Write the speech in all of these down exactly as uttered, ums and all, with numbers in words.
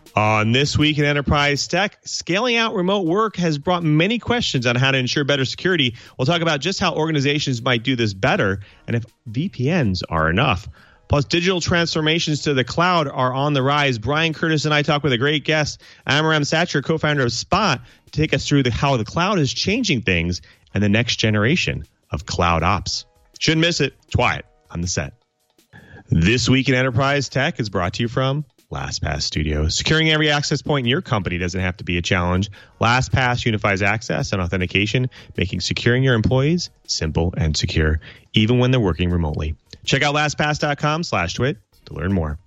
On This Week in Enterprise Tech, scaling out remote work has brought many questions on how to ensure better security. We'll talk about just how organizations might do this better and if V P Ns are enough. Plus, digital transformations to the cloud are on the rise. Brian Curtis and I talk with a great guest, Amiram Satcher, co-founder of Spot, to take us through the, how the cloud is changing things and the next generation of cloud ops. Shouldn't miss it. It's Wyatt on the set. This Week in Enterprise Tech is brought to you from LastPass Studio. Securing every access point in your company doesn't have to be a challenge. LastPass unifies access and authentication, making securing your employees simple and secure, even when they're working remotely. Check out LastPass.com slash twit to learn more.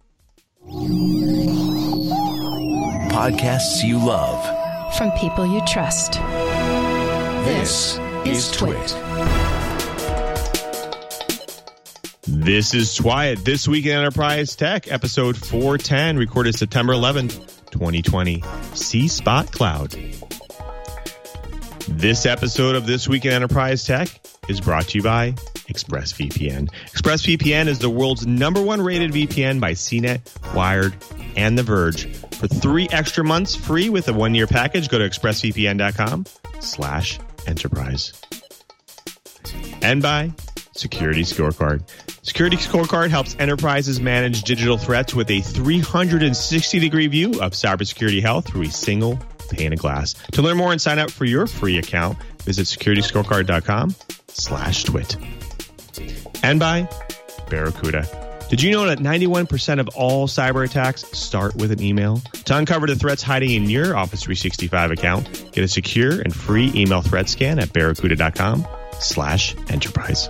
Podcasts you love. From people you trust. This, this is Twit. This is Twyat, This Week in Enterprise Tech, episode four ten, recorded September eleventh, twenty twenty. See Spot Cloud. This episode of This Week in Enterprise Tech is brought to you by ExpressVPN. ExpressVPN is the world's number one rated V P N by C net, Wired, and The Verge. For three extra months free with a one-year package, go to expressvpn.com slash enterprise. And by Security Scorecard. Security Scorecard helps enterprises manage digital threats with a three hundred sixty degree view of cybersecurity health through a single pane of glass. To learn more and sign up for your free account, visit securityscorecard.com slash twit. And by Barracuda. Did you know that ninety-one percent of all cyber attacks start with an email? To uncover the threats hiding in your Office three sixty-five account, get a secure and free email threat scan at barracuda.com slash enterprise.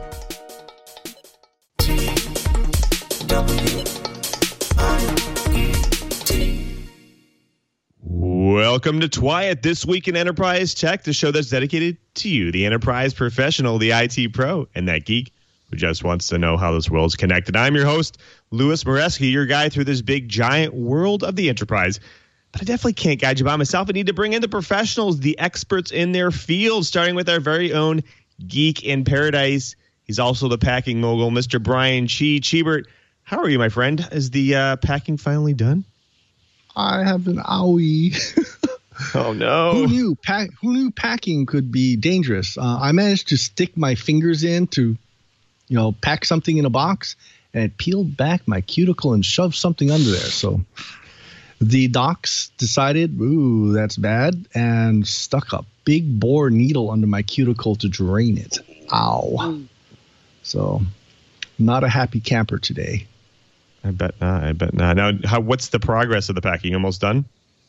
Welcome to Twyat, This Week in Enterprise Tech, the show that's dedicated to you, the enterprise professional, the I T pro, and that geek who just wants to know how this world's connected. I'm your host, Louis Moreski, your guide through this big, giant world of the enterprise. But I definitely can't guide you by myself. I need to bring in the professionals, the experts in their field, starting with our very own geek in paradise. He's also the packing mogul, Mister Brian Chi. Chibert, how are you, my friend? Is the uh, packing finally done? I have an owie. Oh, no. Who knew pack, who knew packing could be dangerous? Uh, I managed to stick my fingers in to, you know, pack something in a box, and it peeled back my cuticle and shoved something under there. So the docs decided, ooh, that's bad, and stuck a big bore needle under my cuticle to drain it. Ow. So not a happy camper today. I bet not. I bet not. Now, how, what's the progress of the packing? Almost done?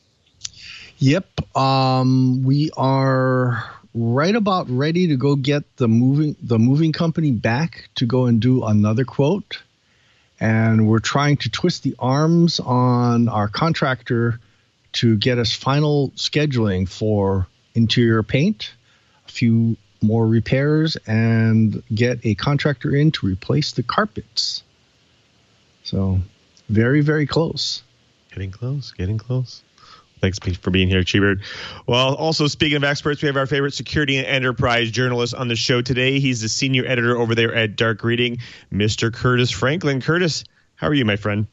Yep. Um, we are right about ready to go get the moving the moving company back to go and do another quote. And we're trying to twist the arms on our contractor to get us final scheduling for interior paint, a few more repairs, and get a contractor in to replace the carpets. So very, very close. Getting close, getting close. Thanks for being here, Chibert. Well, also speaking of experts, we have our favorite security and enterprise journalist on the show today. He's the senior editor over there at Dark Reading, Mister Curtis Franklin. Curtis, how are you, my friend?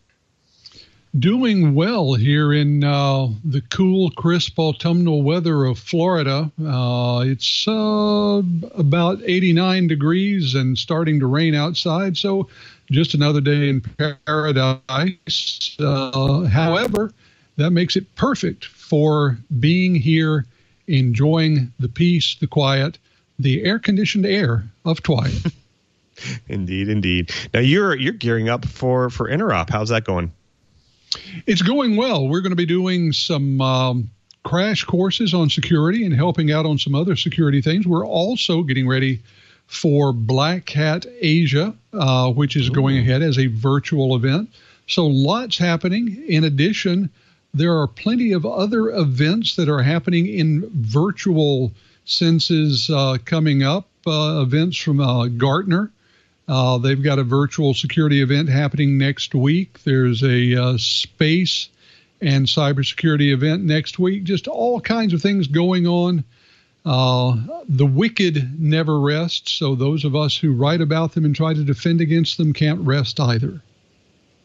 Doing well here in uh, the cool, crisp autumnal weather of Florida. Uh, it's uh, about eighty-nine degrees and starting to rain outside, so just another day in paradise. Uh, however, that makes it perfect for being here, enjoying the peace, the quiet, the air-conditioned air of Twyat. Indeed, indeed. Now, you're you're gearing up for, for Interop. How's that going? It's going well. We're going to be doing some um, crash courses on security and helping out on some other security things. We're also getting ready for Black Hat Asia, uh, which is Ooh. going ahead as a virtual event. So lots happening. In addition, there are plenty of other events that are happening in virtual senses uh, coming up, uh, events from uh, Gartner. Uh, they've got a virtual security event happening next week. There's a uh, space and cybersecurity event next week. Just all kinds of things going on. Uh, the wicked never rest, so those of us who write about them and try to defend against them can't rest either.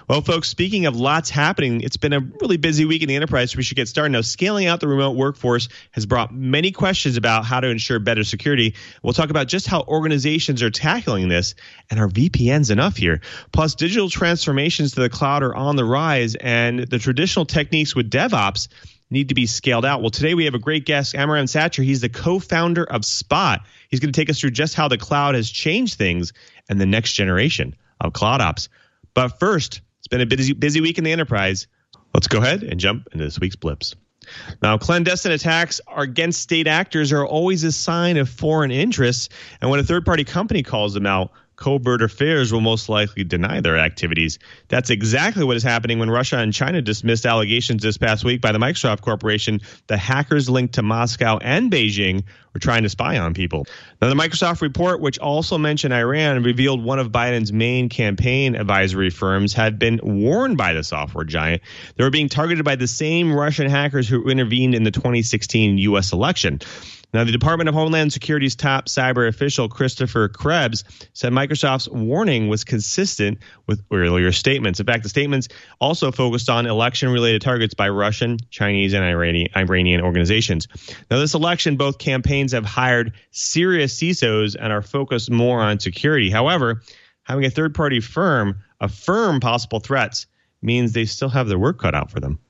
Well, folks, speaking of lots happening, it's been a really busy week in the enterprise, so we should get started. Now, scaling out the remote workforce has brought many questions about how to ensure better security. We'll talk about just how organizations are tackling this, and are V P Ns enough here? Plus, digital transformations to the cloud are on the rise, and the traditional techniques with DevOps need to be scaled out. Well, today we have a great guest, Amram Satcher. He's the co-founder of Spot. He's going to take us through just how the cloud has changed things and the next generation of cloud ops. But first, it's been a busy, busy week in the enterprise. Let's go ahead and jump into this week's blips. Now, clandestine attacks against state actors are always a sign of foreign interests, and when a third-party company calls them out, covert affairs will most likely deny their activities. That's exactly what is happening when Russia and China dismissed allegations this past week by the Microsoft Corporation that hackers linked to Moscow and Beijing were trying to spy on people. Now, the Microsoft report, which also mentioned Iran, revealed one of Biden's main campaign advisory firms had been warned by the software giant. They were being targeted by the same Russian hackers who intervened in the twenty sixteen U S election. Now, the Department of Homeland Security's top cyber official, Christopher Krebs, said Microsoft's warning was consistent with earlier statements. In fact, the statements also focused on election-related targets by Russian, Chinese, and Iranian, Iranian organizations. Now, this election, both campaigns have hired serious C I S Os and are focused more on security. However, having a third-party firm affirm possible threats means they still have their work cut out for them.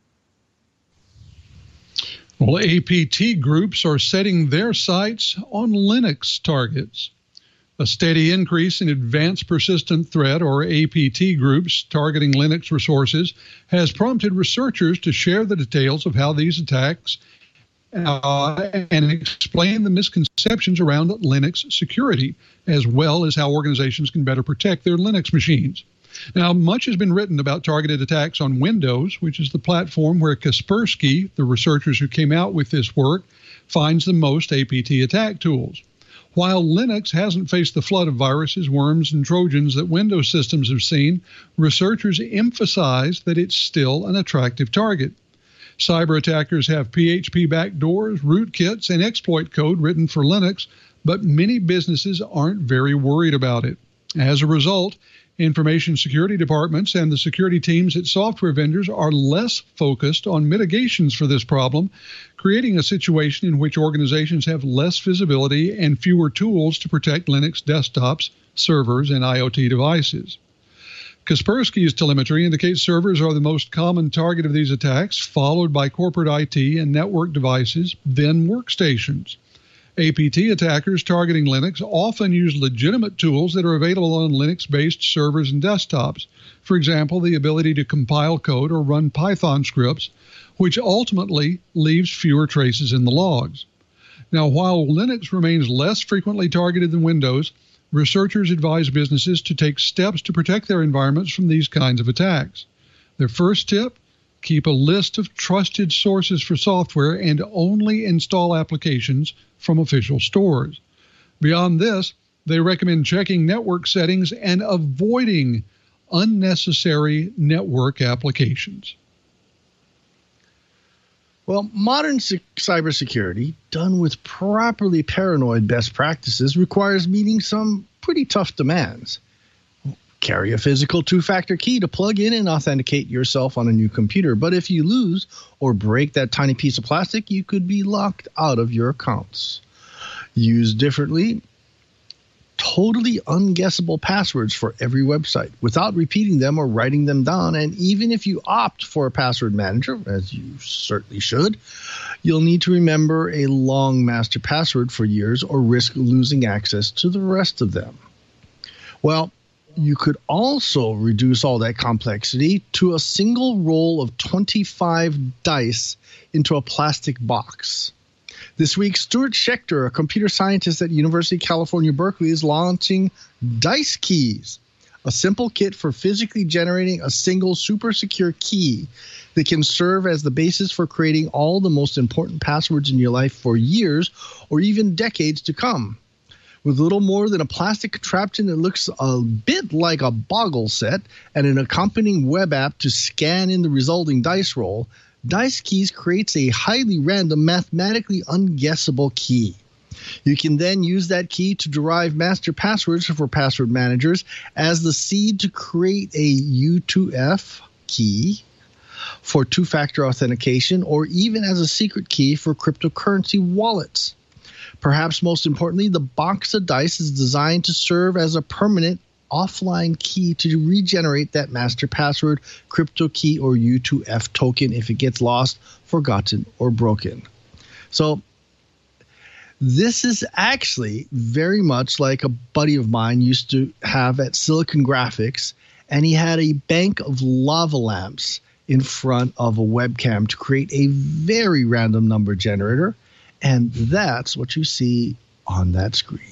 Well, A P T groups are setting their sights on Linux targets. A steady increase in advanced persistent threat, or A P T groups, targeting Linux resources has prompted researchers to share the details of how these attacks uh, and explain the misconceptions around Linux security, as well as how organizations can better protect their Linux machines. Now, much has been written about targeted attacks on Windows, which is the platform where Kaspersky, the researchers who came out with this work, finds the most A P T attack tools. While Linux hasn't faced the flood of viruses, worms, and Trojans that Windows systems have seen, researchers emphasize that it's still an attractive target. Cyber attackers have P H P backdoors, rootkits, and exploit code written for Linux, but many businesses aren't very worried about it. As a result, information security departments and the security teams at software vendors are less focused on mitigations for this problem, creating a situation in which organizations have less visibility and fewer tools to protect Linux desktops, servers, and IoT devices. Kaspersky's telemetry indicates servers are the most common target of these attacks, followed by corporate I T and network devices, then workstations. A P T attackers targeting Linux often use legitimate tools that are available on Linux-based servers and desktops. For example, the ability to compile code or run Python scripts, which ultimately leaves fewer traces in the logs. Now, while Linux remains less frequently targeted than Windows, researchers advise businesses to take steps to protect their environments from these kinds of attacks. Their first tip: keep a list of trusted sources for software and only install applications from official stores. Beyond this, they recommend checking network settings and avoiding unnecessary network applications. Well, modern cybersecurity, done with properly paranoid best practices, requires meeting some pretty tough demands. Carry a physical two-factor key to plug in and authenticate yourself on a new computer. But if you lose or break that tiny piece of plastic, you could be locked out of your accounts. Used differently, totally unguessable passwords for every website without repeating them or writing them down. And even if you opt for a password manager, as you certainly should, you'll need to remember a long master password for years or risk losing access to the rest of them. Well, you could also reduce all that complexity to a single roll of twenty-five dice into a plastic box. This week, Stuart Schechter, a computer scientist at University of California, Berkeley, is launching Dice Keys, a simple kit for physically generating a single super secure key that can serve as the basis for creating all the most important passwords in your life for years or even decades to come. With little more than a plastic contraption that looks a bit like a boggle set and an accompanying web app to scan in the resulting dice roll, Dice Keys creates a highly random, mathematically unguessable key. You can then use that key to derive master passwords for password managers as the seed to create a U two F key for two-factor authentication, or even as a secret key for cryptocurrency wallets. Perhaps most importantly, the box of dice is designed to serve as a permanent offline key to regenerate that master password, crypto key, or U two F token if it gets lost, forgotten, or broken. So this is actually very much like a buddy of mine used to have at Silicon Graphics, and he had a bank of lava lamps in front of a webcam to create a very random number generator, and that's what you see on that screen.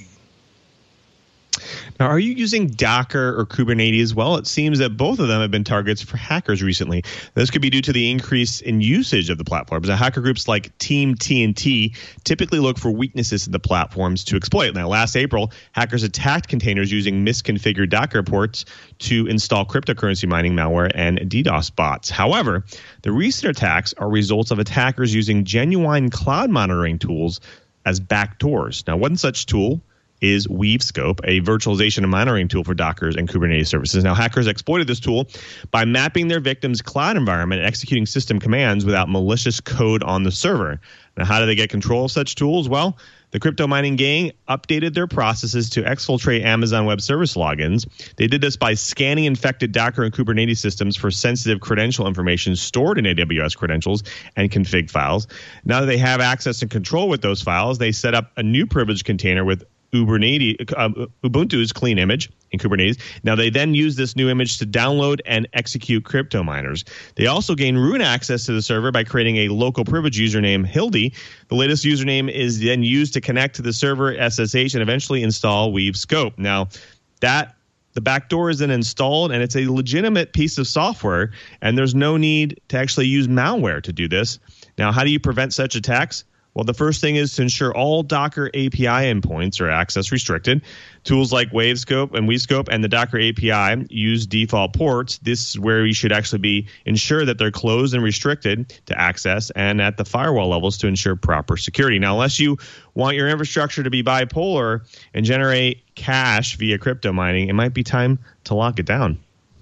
Now, are you using Docker or Kubernetes? Well, it seems that both of them have been targets for hackers recently. This could be due to the increase in usage of the platforms. Now, hacker groups like Team T N T typically look for weaknesses in the platforms to exploit. Now, last April, hackers attacked containers using misconfigured Docker ports to install cryptocurrency mining malware and DDoS bots. However, the recent attacks are results of attackers using genuine cloud monitoring tools as backdoors. Now, one such tool is WeaveScope, a virtualization and monitoring tool for Docker and Kubernetes services. Now, hackers exploited this tool by mapping their victims' cloud environment and executing system commands without malicious code on the server. Now, how do they get control of such tools? Well, the crypto mining gang updated their processes to exfiltrate Amazon Web Service logins. They did this by scanning infected Docker and Kubernetes systems for sensitive credential information stored in A W S credentials and config files. Now that they have access and control with those files, they set up a new privileged container with Ubuntu, uh, Ubuntu's clean image in Kubernetes. Now, they then use this new image to download and execute crypto miners. They also gain root access to the server by creating a local privilege username, Hildy. The latest username is then used to connect to the server S S H and eventually install WeaveScope. Now, that the backdoor is then installed, and it's a legitimate piece of software, and there's no need to actually use malware to do this. Now, how do you prevent such attacks? Well, the first thing is to ensure all Docker A P I endpoints are access restricted. Tools like WaveScope and WeScope and the Docker A P I use default ports. This is where you should actually be ensure that they're closed and restricted to access, and at the firewall levels to ensure proper security. Now, unless you want your infrastructure to be bipolar and generate cash via crypto mining, it might be time to lock it down.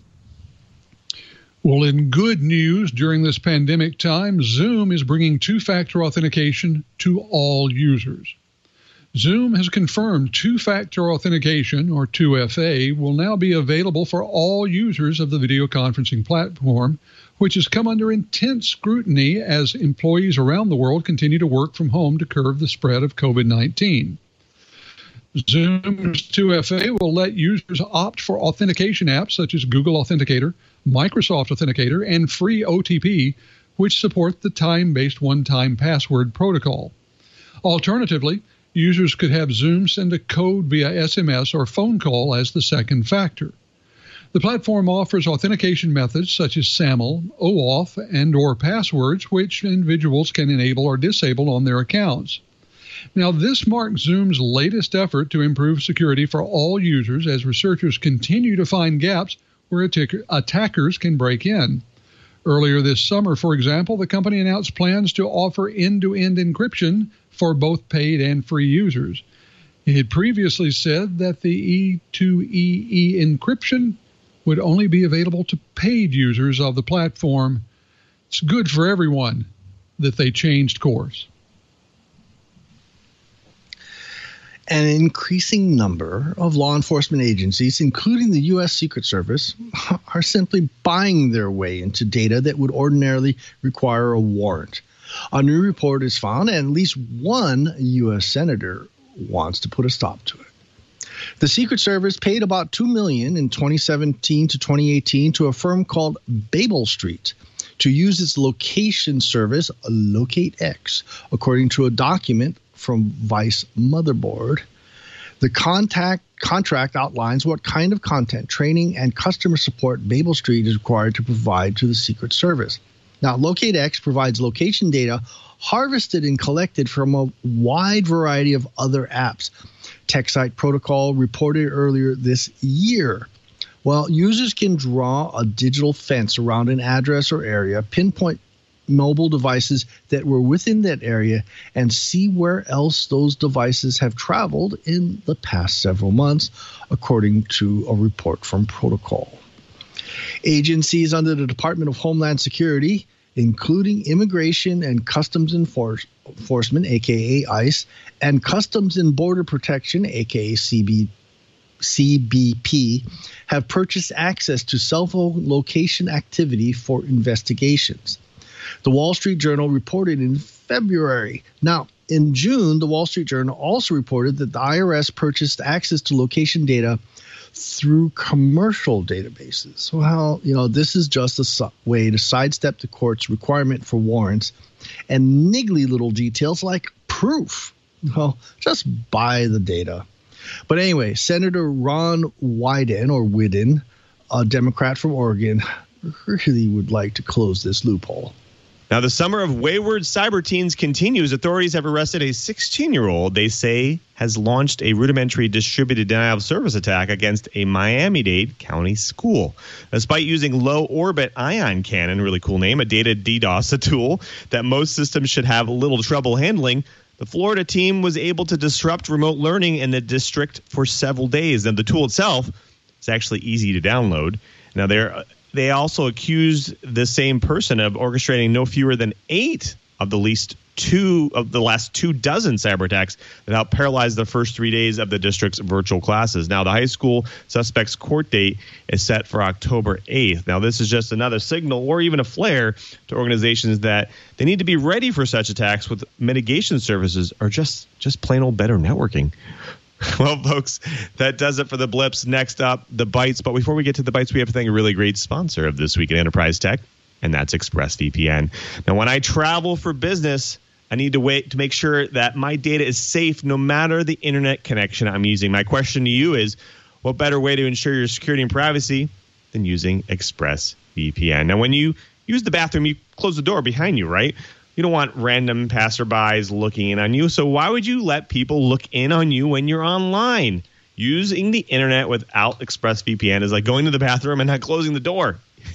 Well, in good news, during this pandemic time, Zoom is bringing two-factor authentication to all users. Zoom has confirmed two-factor authentication, or two F A, will now be available for all users of the video conferencing platform, which has come under intense scrutiny as employees around the world continue to work from home to curb the spread of COVID nineteen. Zoom's two F A will let users opt for authentication apps such as Google Authenticator, Microsoft Authenticator, and free O T P, which support the time-based one-time password protocol. Alternatively, users could have Zoom send a code via S M S or phone call as the second factor. The platform offers authentication methods such as SAML, OAuth, and or passwords, which individuals can enable or disable on their accounts. Now, this marks Zoom's latest effort to improve security for all users as researchers continue to find gaps where attack- attackers can break in. Earlier this summer, for example, the company announced plans to offer end-to-end encryption for both paid and free users. It had previously said that the E two E E encryption would only be available to paid users of the platform. It's good for everyone that they changed course. An increasing number of law enforcement agencies, including the U S Secret Service, are simply buying their way into data that would ordinarily require a warrant. A new report is found, and at least one U S senator wants to put a stop to it. The Secret Service paid about two million dollars in twenty seventeen to twenty eighteen to a firm called Babel Street to use its location service, LocateX, according to a document from Vice Motherboard. The contact contract outlines what kind of content, training, and customer support Babel Street is required to provide to the Secret Service. Now, LocateX provides location data harvested and collected from a wide variety of other apps. TechSite Protocol reported earlier this year. Well, users can draw a digital fence around an address or area, pinpoint mobile devices that were within that area and see where else those devices have traveled in the past several months, according to a report from Protocol. Agencies under the Department of Homeland Security, including Immigration and Customs Enforce- Enforcement, aka ICE, and Customs and Border Protection, aka C B, C B P, have purchased access to cell phone location activity for investigations. The Wall Street Journal reported in February. Now, in June, the Wall Street Journal also reported that the I R S purchased access to location data through commercial databases. Well, you know, this is just a su- way to sidestep the court's requirement for warrants and niggly little details like proof. Well, just buy the data. But anyway, Senator Ron Wyden, or Whidden, a Democrat from Oregon, really would like to close this loophole. Now, the summer of wayward cyber teens continues. Authorities have arrested a sixteen-year-old they say has launched a rudimentary distributed denial of service attack against a Miami-Dade County school. Despite using low-orbit ion cannon, really cool name, a data DDoS, a tool that most systems should have little trouble handling, the Florida team was able to disrupt remote learning in the district for several days. And the tool itself is actually easy to download. Now, they're... They also accused the same person of orchestrating no fewer than eight of the least two of the last two dozen cyber attacks that helped paralyze the first three days of the district's virtual classes. Now, the high school suspect's court date is set for October eighth. Now, this is just another signal or even a flare to organizations that they need to be ready for such attacks with mitigation services or just, just plain old better networking. Well, folks, that does it for the blips. Next up, the bites. But before we get to the bites, we have to thank a really great sponsor of This Week in Enterprise Tech, and that's ExpressVPN. Now, when I travel for business, I need to wait to make sure that my data is safe no matter the internet connection I'm using. My question to you is, what better way to ensure your security and privacy than using ExpressVPN? Now, when you use the bathroom, you close the door behind you, right? You don't want random passerbys looking in on you. So why would you let people look in on you when you're online? Using the internet without ExpressVPN is like going to the bathroom and not closing the door.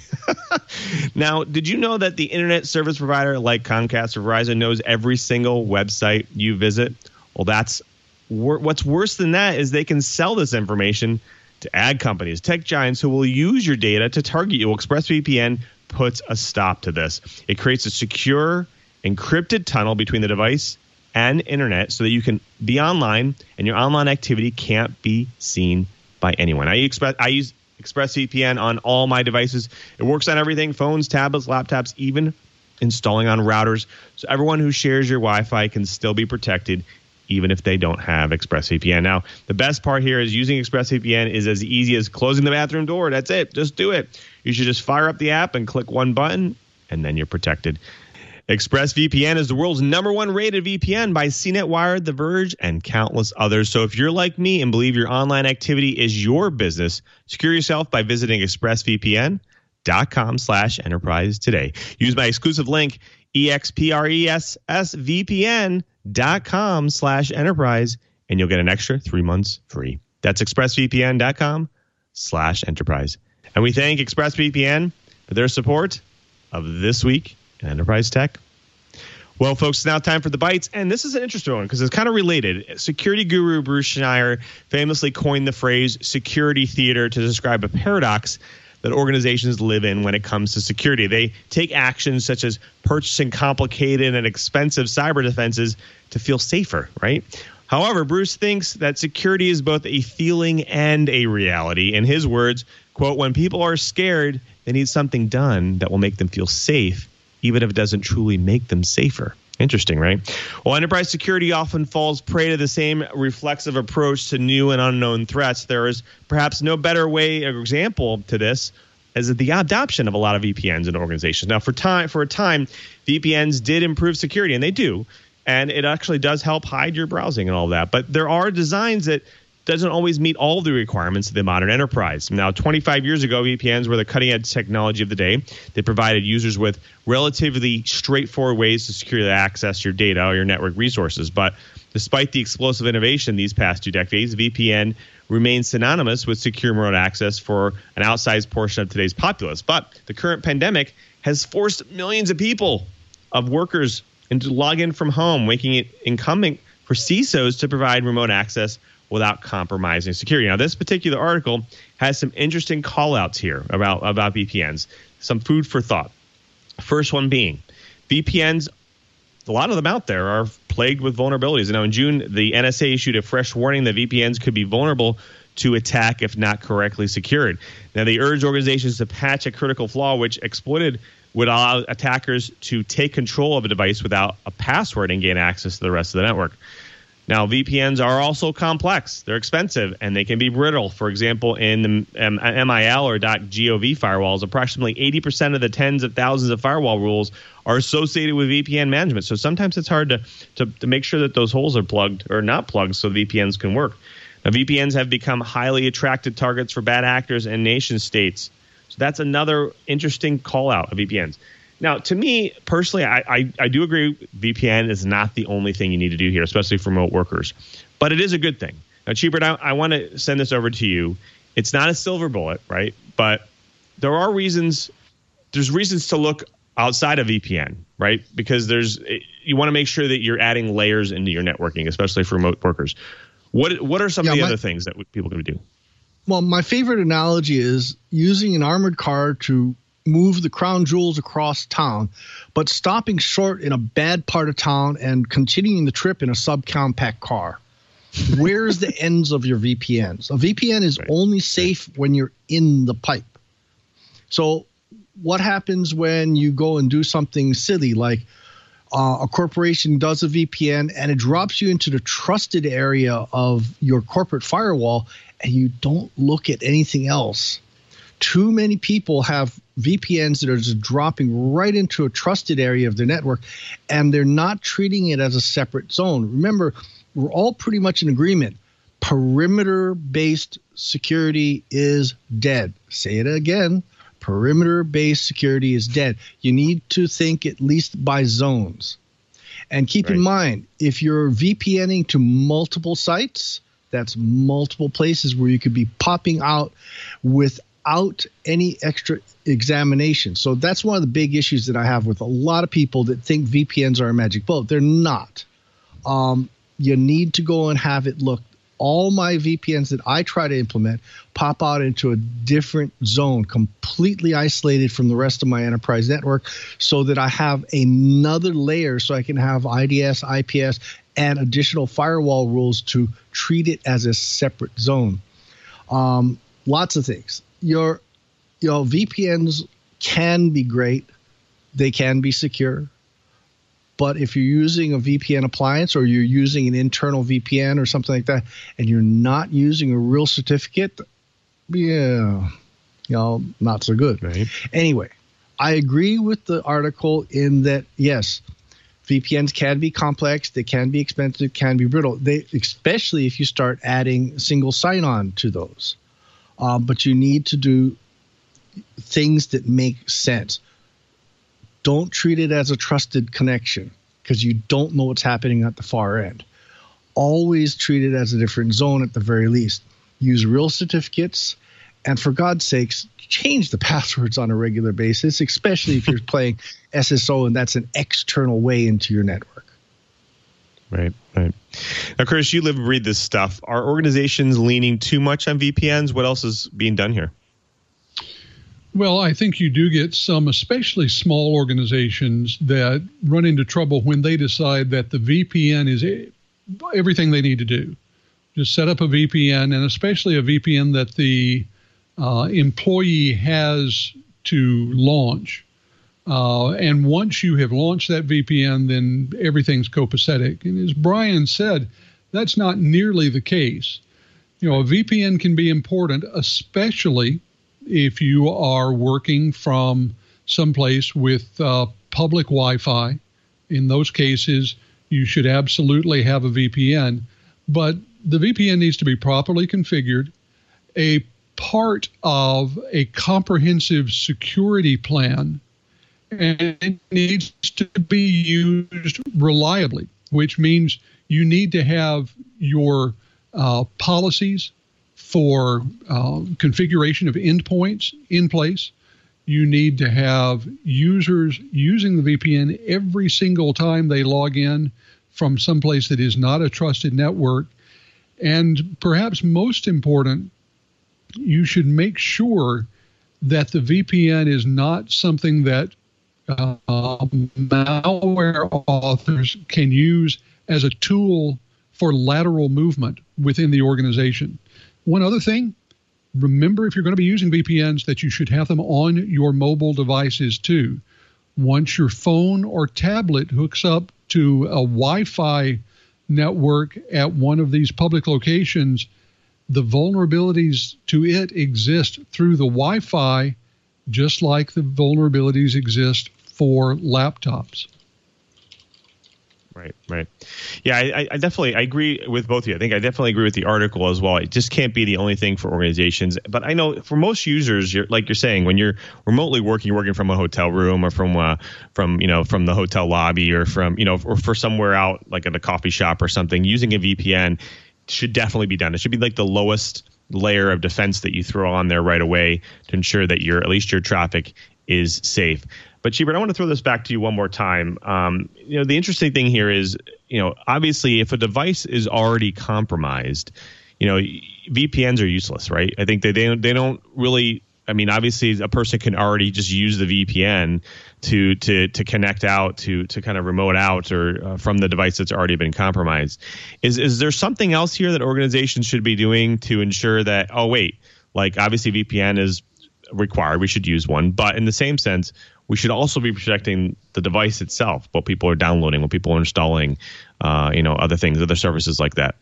Now, did you know that the internet service provider like Comcast or Verizon knows every single website you visit? Well, that's wor- what's worse than that is they can sell this information to ad companies, tech giants who will use your data to target you. ExpressVPN puts a stop to this. It creates a secure, encrypted tunnel between the device and internet so that you can be online and your online activity can't be seen by anyone. I, express, I use ExpressVPN on all my devices. It works on everything, phones, tablets, laptops, even installing on routers. So everyone who shares your Wi-Fi can still be protected even if they don't have ExpressVPN. Now, the best part here is using ExpressVPN is as easy as closing the bathroom door. That's it. Just do it. You should just fire up the app and click one button, and then you're protected. ExpressVPN is the world's number one rated V P N by C Net Wired, The Verge, and countless others. So if you're like me and believe your online activity is your business, secure yourself by visiting expressvpn.com slash enterprise today. Use my exclusive link, expressvpn.com slash enterprise, and you'll get an extra three months free. That's expressvpn.com slash enterprise. And we thank ExpressVPN for their support of This Week in Enterprise Tech. Well, folks, it's now time for the bites, and this is an interesting one because it's kind of related. Security guru Bruce Schneier famously coined the phrase security theater to describe a paradox that organizations live in when it comes to security. They take actions such as purchasing complicated and expensive cyber defenses to feel safer, right? However, Bruce thinks that security is both a feeling and a reality. In his words, quote, when people are scared, they need something done that will make them feel safe, even if it doesn't truly make them safer. Interesting, right? Well, enterprise security often falls prey to the same reflexive approach to new and unknown threats. There is perhaps no better way or example to this as the adoption of a lot of V P Ns in organizations. Now, for time for a time, V P Ns did improve security, and they do, and it actually does help hide your browsing and all that. But there are designs that doesn't always meet all the requirements of the modern enterprise. Now, twenty-five years ago, V P Ns were the cutting-edge technology of the day. They provided users with relatively straightforward ways to securely access your data or your network resources. But despite the explosive innovation these past two decades, V P N remains synonymous with secure remote access for an outsized portion of today's populace. But the current pandemic has forced millions of people of workers and to log in from home, making it incumbent for C I S Os to provide remote access without compromising security. Now, this particular article has some interesting call-outs here about, about V P Ns, some food for thought. First one being V P Ns, a lot of them out there are plagued with vulnerabilities. Now, in June, the N S A issued a fresh warning that V P Ns could be vulnerable to attack if not correctly secured. Now, they urged organizations to patch a critical flaw which exploited would allow attackers to take control of a device without a password and gain access to the rest of the network. Now, V P Ns are also complex. They're expensive, and they can be brittle. For example, in the M I L or .gov firewalls, approximately eighty percent of the tens of thousands of firewall rules are associated with V P N management. So sometimes it's hard to, to, to make sure that those holes are plugged or not plugged so V P Ns can work. Now, V P Ns have become highly attractive targets for bad actors and nation states. So that's another interesting call-out of V P Ns. Now, to me, personally, I, I, I do agree V P N is not the only thing you need to do here, especially for remote workers. But it is a good thing. Now, Cheapert, I, I want to send this over to you. It's not a silver bullet, right? But there are reasons, there's reasons to look outside of V P N, right? Because there's you want to make sure that you're adding layers into your networking, especially for remote workers. What what are some yeah, of the my, other things that people can do? Well, my favorite analogy is using an armored car to move the crown jewels across town, but stopping short in a bad part of town and continuing the trip in a subcompact car. Where's the ends of your V P Ns? A V P N is right. only safe when you're in the pipe. So what happens when you go and do something silly like uh, a corporation does a V P N and it drops you into the trusted area of your corporate firewall and you don't look at anything else? Too many people have V P Ns that are just dropping right into a trusted area of their network, and they're not treating it as a separate zone. Remember, we're all pretty much in agreement. Perimeter-based security is dead. Say it again. Perimeter-based security is dead. You need to think at least by zones. And keep right. in mind, if you're VPNing to multiple sites, that's multiple places where you could be popping out with out any extra examination. So that's one of the big issues that I have with a lot of people that think V P Ns are a magic bullet. They're not. Um, you need to go and have it look. All my V P Ns that I try to implement pop out into a different zone, completely isolated from the rest of my enterprise network, so that I have another layer so I can have I D S, I P S, and additional firewall rules to treat it as a separate zone. Um, lots of things. Your, you know, V P Ns can be great. They can be secure. But if you're using a V P N appliance or you're using an internal V P N or something like that, and you're not using a real certificate, yeah, you know, not so good. Right. Anyway, I agree with the article in that, yes, V P Ns can be complex, they can be expensive, can be brittle. They, especially if you start adding single sign-on to those. Uh, but you need to do things that make sense. Don't treat it as a trusted connection because you don't know what's happening at the far end. Always treat it as a different zone at the very least. Use real certificates, and for God's sakes, change the passwords on a regular basis, especially if you're playing S S O and that's an external way into your network. Right, right. Now, Curtis, you live and read this stuff. Are organizations leaning too much on V P Ns? What else is being done here? Well, I think you do get some, especially small organizations, that run into trouble when they decide that the V P N is everything they need to do. Just set up a V P N, and especially a V P N that the uh, employee has to launch. Uh, and once you have launched that V P N, then everything's copacetic. And as Brian said, that's not nearly the case. You know, a V P N can be important, especially if you are working from someplace with uh, public Wi-Fi. In those cases, you should absolutely have a V P N. But the V P N needs to be properly configured. A part of a comprehensive security plan, and it needs to be used reliably, which means you need to have your uh, policies for uh, configuration of endpoints in place. you need to have users using the V P N every single time they log in from someplace that is not a trusted network. And perhaps most important, you should make sure that the V P N is not something that uh, malware authors can use as a tool for lateral movement within the organization. One other thing, remember if you're going to be using V P Ns that you should have them on your mobile devices too. Once your phone or tablet hooks up to a Wi-Fi network at one of these public locations, the vulnerabilities to it exist through the Wi-Fi, just like the vulnerabilities exist for laptops. Right, right. Yeah, I, I definitely I agree with both of you. I think I definitely agree with the article as well. It just can't be the only thing for organizations. But I know for most users, you're, like you're saying, when you're remotely working, you're working from a hotel room or from uh, from you know from the hotel lobby or from you know or for somewhere out like at a coffee shop or something, using a V P N should definitely be done. It should be like the lowest layer of defense that you throw on there right away to ensure that your at least your traffic is safe. But Cheever, I want to throw this back to you one more time. Um, you know, the interesting thing here is, you know, obviously if a device is already compromised, you know, V P Ns are useless, right? I think they they don't, they don't really. I mean, obviously a person can already just use the V P N to to to connect out to to kind of remote out or uh, from the device that's already been compromised. Is is there something else here that organizations should be doing to ensure that, oh wait, like obviously V P N is required, we should use one, but in the same sense, we should also be protecting the device itself, what people are downloading, what people are installing, uh, you know, other things, other services like that.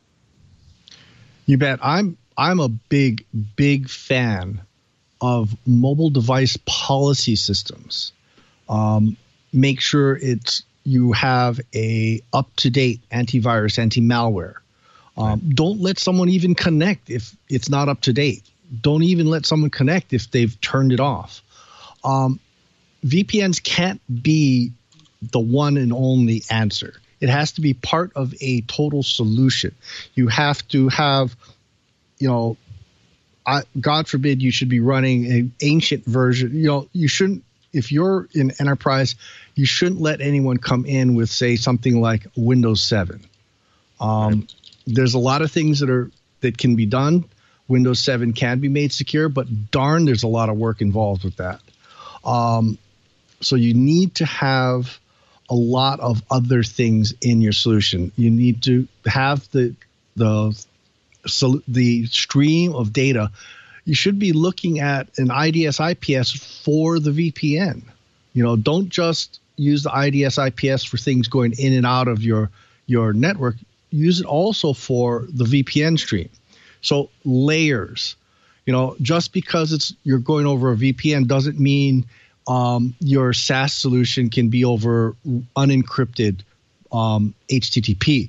You bet. I'm I'm a big, big fan of mobile device policy systems. Um, make sure it's you have a up-to-date antivirus, anti-malware. Um, right. Don't let someone even connect if it's not up to date. Don't even let someone connect if they've turned it off. Um, V P Ns can't be the one and only answer. It has to be part of a total solution. You have to have, you know, I, God forbid you should be running an ancient version. You know, you shouldn't, if you're in enterprise, you shouldn't let anyone come in with, say, something like Windows seven. Um, right. There's a lot of things that are that can be done. Windows seven can be made secure, but darn, there's a lot of work involved with that. Um, so you need to have a lot of other things in your solution. You need to have the the so the stream of data. You should be looking at an I D S I P S for the V P N. You know, don't just use the I D S I P S for things going in and out of your your network. Use it also for the V P N stream. So layers. You know, just because it's you're going over a V P N doesn't mean um, your SaaS solution can be over unencrypted um, H T T P.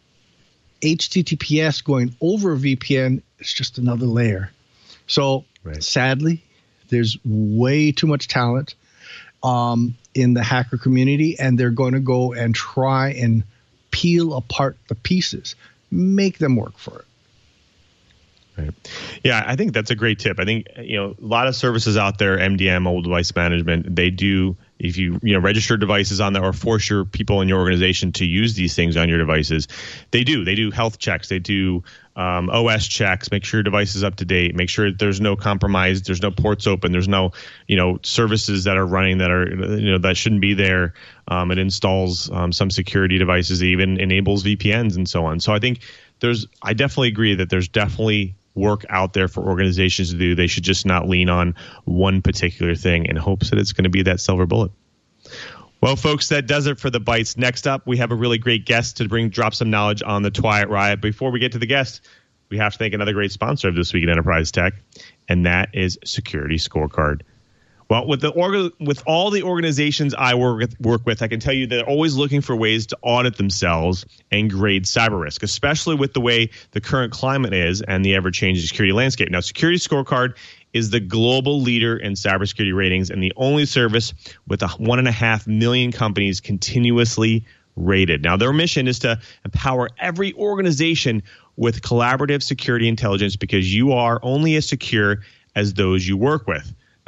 H T T P S going over a V P N is just another layer. So right. Sadly, there's way too much talent um, in the hacker community, and they're going to go and try and peel apart the pieces, make them work for it. Right. Yeah, I think that's a great tip. I think, you know, a lot of services out there, M D M, mobile device management, they do, if you, you know, register devices on there or force your people in your organization to use these things on your devices, they do. They do health checks. They do um, O S checks, make sure your device is up to date, make sure there's no compromise, there's no ports open, there's no, you know, services that are running that are, you know, that shouldn't be there. Um, it installs um, some security devices, it even enables V P Ns and so on. So I think there's, I definitely agree that there's definitely work out there for organizations to do. They should just not lean on one particular thing in hopes that it's going to be that silver bullet. Well, folks, that does it for the Bites. Next up, we have a really great guest to bring drop some knowledge on the Twiat Riot. Before we get to the guest, we have to thank another great sponsor of This Week in Enterprise Tech, and that is Security Scorecard. Well, with the org- with all the organizations I work with, work with, I can tell you they're always looking for ways to audit themselves and grade cyber risk, especially with the way the current climate is and the ever-changing security landscape. Now, Security Scorecard is the global leader in cybersecurity ratings and the only service with a one and a half million companies continuously rated. Now, their mission is to empower every organization with collaborative security intelligence because you are only as secure as those you work with.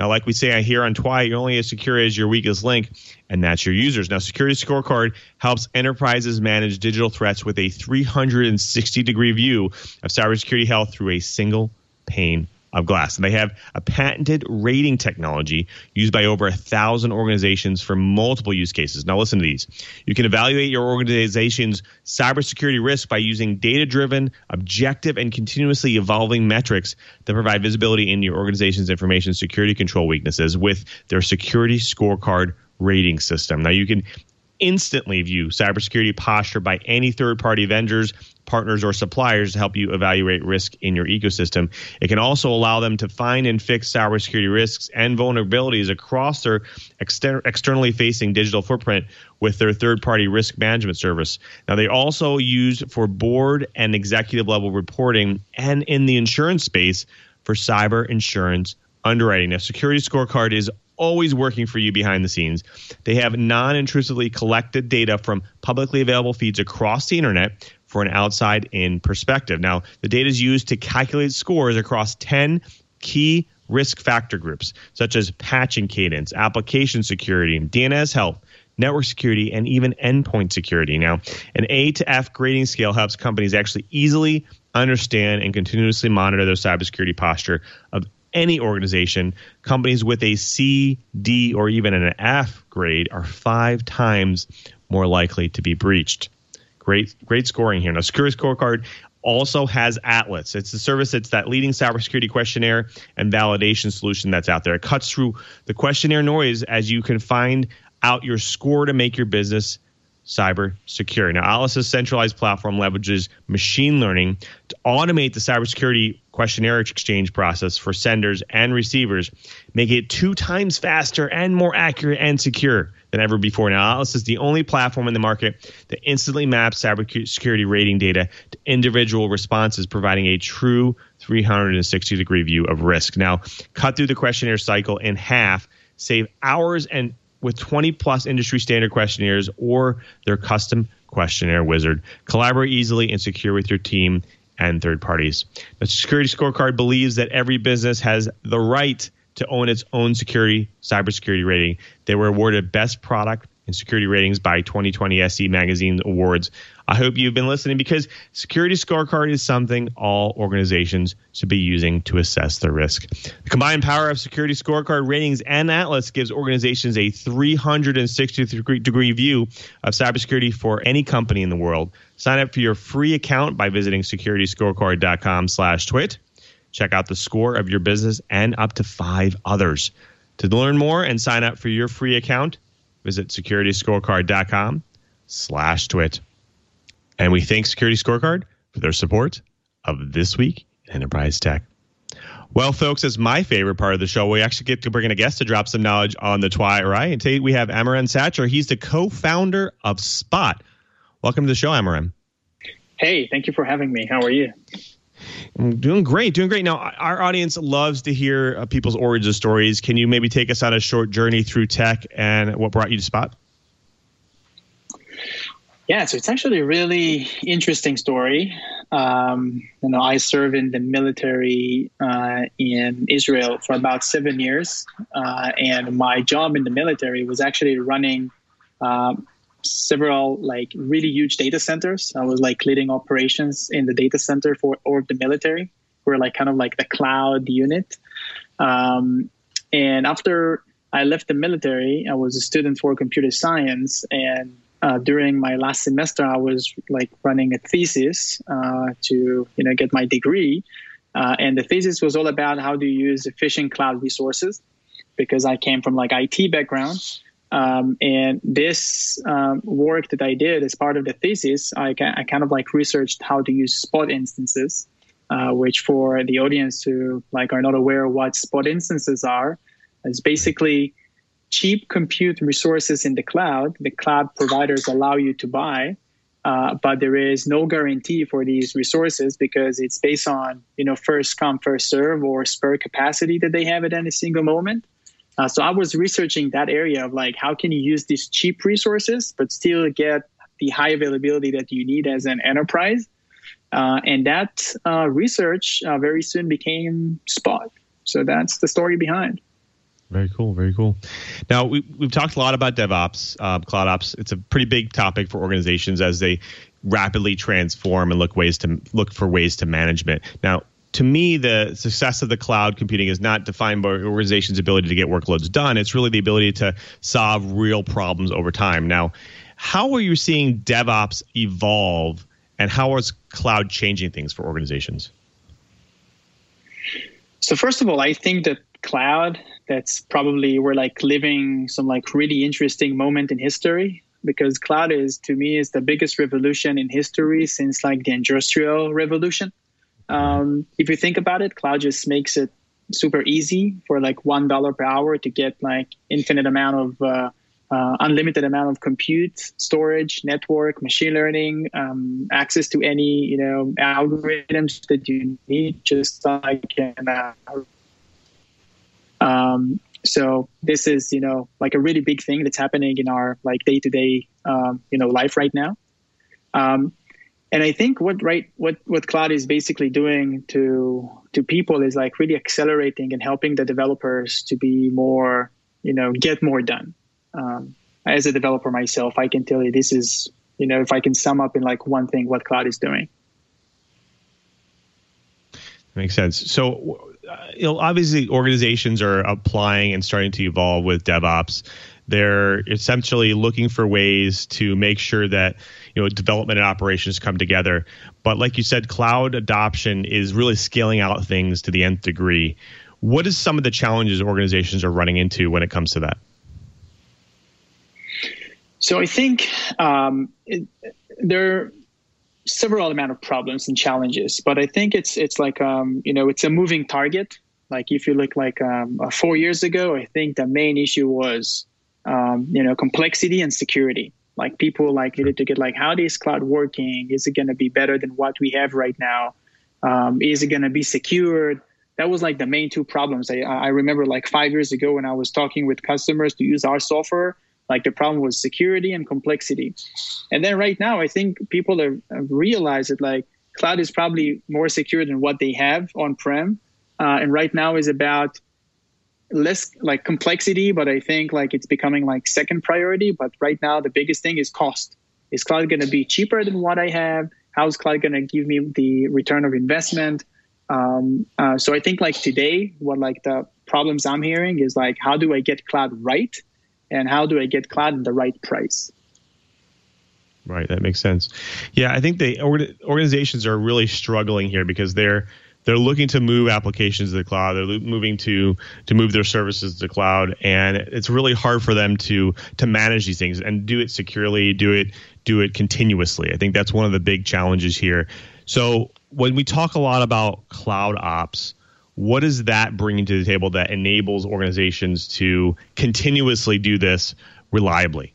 Now, like we say here on Twi, you're only as secure as your weakest link, and that's your users. Now, Security Scorecard helps enterprises manage digital threats with a three hundred sixty degree view of cybersecurity health through a single pane of glass. And they have a patented rating technology used by over a thousand organizations for multiple use cases. Now listen to these. You can evaluate your organization's cybersecurity risk by using data-driven, objective, and continuously evolving metrics that provide visibility into your organization's information security control weaknesses with their Security Scorecard rating system. Now you can instantly view cybersecurity posture by any third-party vendors, partners, or suppliers to help you evaluate risk in your ecosystem. It can also allow them to find and fix cybersecurity risks and vulnerabilities across their exter- externally facing digital footprint with their third-party risk management service. Now, they also use for board and executive level reporting and in the insurance space for cyber insurance underwriting. Now, Security Scorecard is always working for you behind the scenes. They have non-intrusively collected data from publicly available feeds across the internet for an outside-in perspective. Now, the data is used to calculate scores across ten key risk factor groups, such as patching cadence, application security, D N S health, network security, and even endpoint security. Now, an A to F grading scale helps companies actually easily understand and continuously monitor their cybersecurity posture of any organization. Companies with a C, D, or even an F grade are five times more likely to be breached. Great, great scoring here. Now, Security Scorecard also has Atlas. It's the service. It's that leading cybersecurity questionnaire and validation solution that's out there. It cuts through the questionnaire noise as you can find out your score to make your business cyber secure. Now, Atlas's centralized platform leverages machine learning to automate the cybersecurity questionnaire exchange process for senders and receivers, make it two times faster and more accurate and secure than ever before. Now, Atlas is the only platform in the market that instantly maps cybersecurity rating data to individual responses, providing a true three hundred sixty degree view of risk. Now, cut through the questionnaire cycle in half, save hours and with twenty plus industry standard questionnaires or their custom questionnaire wizard. Collaborate easily and secure with your team and third parties. The Security Scorecard believes that every business has the right to own its own security cybersecurity rating. They were awarded Best Product in Security Ratings by twenty twenty S E Magazine Awards. I hope you've been listening because Security Scorecard is something all organizations should be using to assess their risk. The combined power of Security Scorecard ratings and Atlas gives organizations a three hundred sixty degree view of cybersecurity for any company in the world. Sign up for your free account by visiting security scorecard dot com slash twit. Check out the score of your business and up to five others. To learn more and sign up for your free account, visit security scorecard dot com slash twit. And we thank Security Scorecard for their support of This Week in Enterprise Tech. Well, folks, as my favorite part of the show, we actually get to bring in a guest to drop some knowledge on the Twi, right? And today we have Amaran Satcher. He's the co-founder of Spot. Welcome to the show, Amaran. Hey, thank you for having me. How are you? I'm doing great, doing great. Now, our audience loves to hear uh, people's origin stories. Can you maybe take us on a short journey through tech and what brought you to Spot? Yeah, so it's actually a really interesting story. Um, you know, I served in the military uh, in Israel for about seven years, uh, and my job in the military was actually running um, several like really huge data centers. I was like leading operations in the data center for all of the military. We're like kind of like the cloud unit. Um, and after I left the military, I was a student for computer science, and Uh, during my last semester, I was like running a thesis uh, to, you know, get my degree. Uh, and the thesis was all about how to use efficient cloud resources because I came from like I T background. Um, and this um, work that I did as part of the thesis, I, I kind of like researched how to use Spot instances, uh, which for the audience who like are not aware of what Spot instances are, is basically cheap compute resources in the cloud. The cloud providers allow you to buy, uh, but there is no guarantee for these resources because it's based on, you know, first come, first serve or spare capacity that they have at any single moment. Uh, so I was researching that area of like, how can you use these cheap resources, but still get the high availability that you need as an enterprise? Uh, and that uh, research uh, very soon became Spot. So that's the story behind. Very cool. Very cool. Now, we, we've talked a lot about DevOps, uh, Cloud Ops. It's a pretty big topic for organizations as they rapidly transform and look ways to look for ways to management. Now, to me, the success of the cloud computing is not defined by an organization's ability to get workloads done. It's really the ability to solve real problems over time. Now, how are you seeing DevOps evolve, and how is cloud changing things for organizations? So first of all, I think that cloud, that's probably we're like living some like really interesting moment in history, because cloud is, to me, is the biggest revolution in history since like the Industrial Revolution. Um, if you think about it, cloud just makes it super easy for like one dollar per hour to get like infinite amount of uh, uh, unlimited amount of compute, storage, network, machine learning, um, access to any, you know, algorithms that you need, just like in uh, Um, so this is, you know, like a really big thing that's happening in our like day-to-day, um, you know, life right now. Um, and I think what right what what cloud is basically doing to to people is like really accelerating and helping the developers to be more, you know, get more done. Um, as a developer myself, I can tell you this is, you know, if I can sum up in like one thing, what cloud is doing. Makes sense. So, uh, you know, obviously organizations are applying and starting to evolve with DevOps. They're essentially looking for ways to make sure that, you know, development and operations come together. But like you said, cloud adoption is really scaling out things to the nth degree. What is some of the challenges organizations are running into when it comes to that? So I think um, it, there several amount of problems and challenges, but I think it's it's like um you know it's a moving target. Like if you look like um uh, four years ago, I think the main issue was um you know complexity and security. Like people like needed to get like, how is cloud working? Is it going to be better than what we have right now? Um, is it going to be secured? That was like the main two problems. I I remember like five years ago when I was talking with customers to use our software. Like the problem was security and complexity. And then right now, I think people have, have realized that like cloud is probably more secure than what they have on-prem. Uh, and right now is about less like complexity, but I think like it's becoming like second priority. But right now, the biggest thing is cost. Is cloud going to be cheaper than what I have? How is cloud going to give me the return of investment? Um, uh, so I think like today, what like the problems I'm hearing is like, how do I get cloud right? And how do I get cloud at the right price? Right, that makes sense. Yeah, I think the organizations are really struggling here because they're they're looking to move applications to the cloud. They're moving to to move their services to the cloud, and it's really hard for them to to manage these things and do it securely, do it do it continuously. I think that's one of the big challenges here. So when we talk a lot about cloud ops, what is that bringing to the table that enables organizations to continuously do this reliably?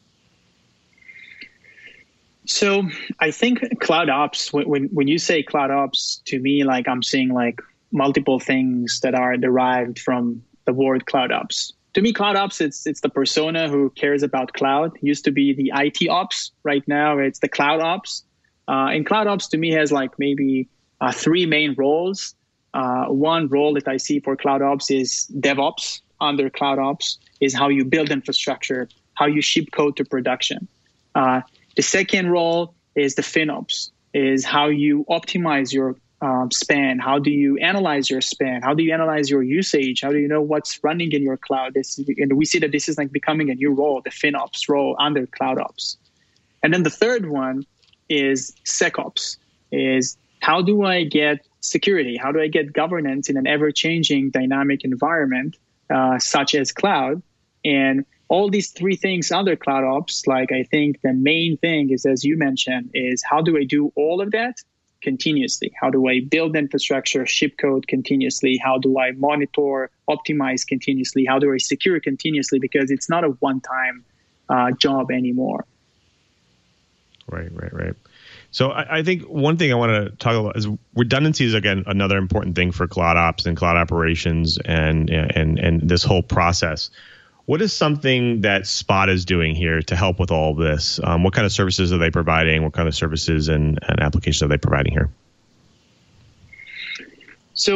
So I think cloud ops, when when you say cloud ops, to me, like I'm seeing like multiple things that are derived from the word cloud ops. To me, cloud ops, it's it's the persona who cares about cloud. It used to be the I T ops. Right now, it's the cloud ops. Uh, and cloud ops to me has like maybe uh, three main roles. Uh, one role that I see for cloud ops is DevOps. Under cloud ops is how you build infrastructure, how you ship code to production. Uh, the second role is the FinOps, is how you optimize your um, span. How do you analyze your span? How do you analyze your usage? How do you know what's running in your cloud? This, and we see that this is like becoming a new role, the FinOps role under cloud ops. And then the third one is SecOps, is how do I get security? How do I get governance in an ever-changing dynamic environment uh, such as cloud? And all these three things under cloud ops, like I think the main thing is, as you mentioned, is how do I do all of that continuously? How do I build infrastructure, ship code continuously? How do I monitor, optimize continuously? How do I secure continuously? Because it's not a one-time uh, job anymore. Right, right, right. So I, I think one thing I want to talk about is redundancy is, again, another important thing for cloud ops and cloud operations and and and this whole process. What is something that Spot is doing here to help with all of this? Um, what kind of services are they providing? What kind of services and, and applications are they providing here? So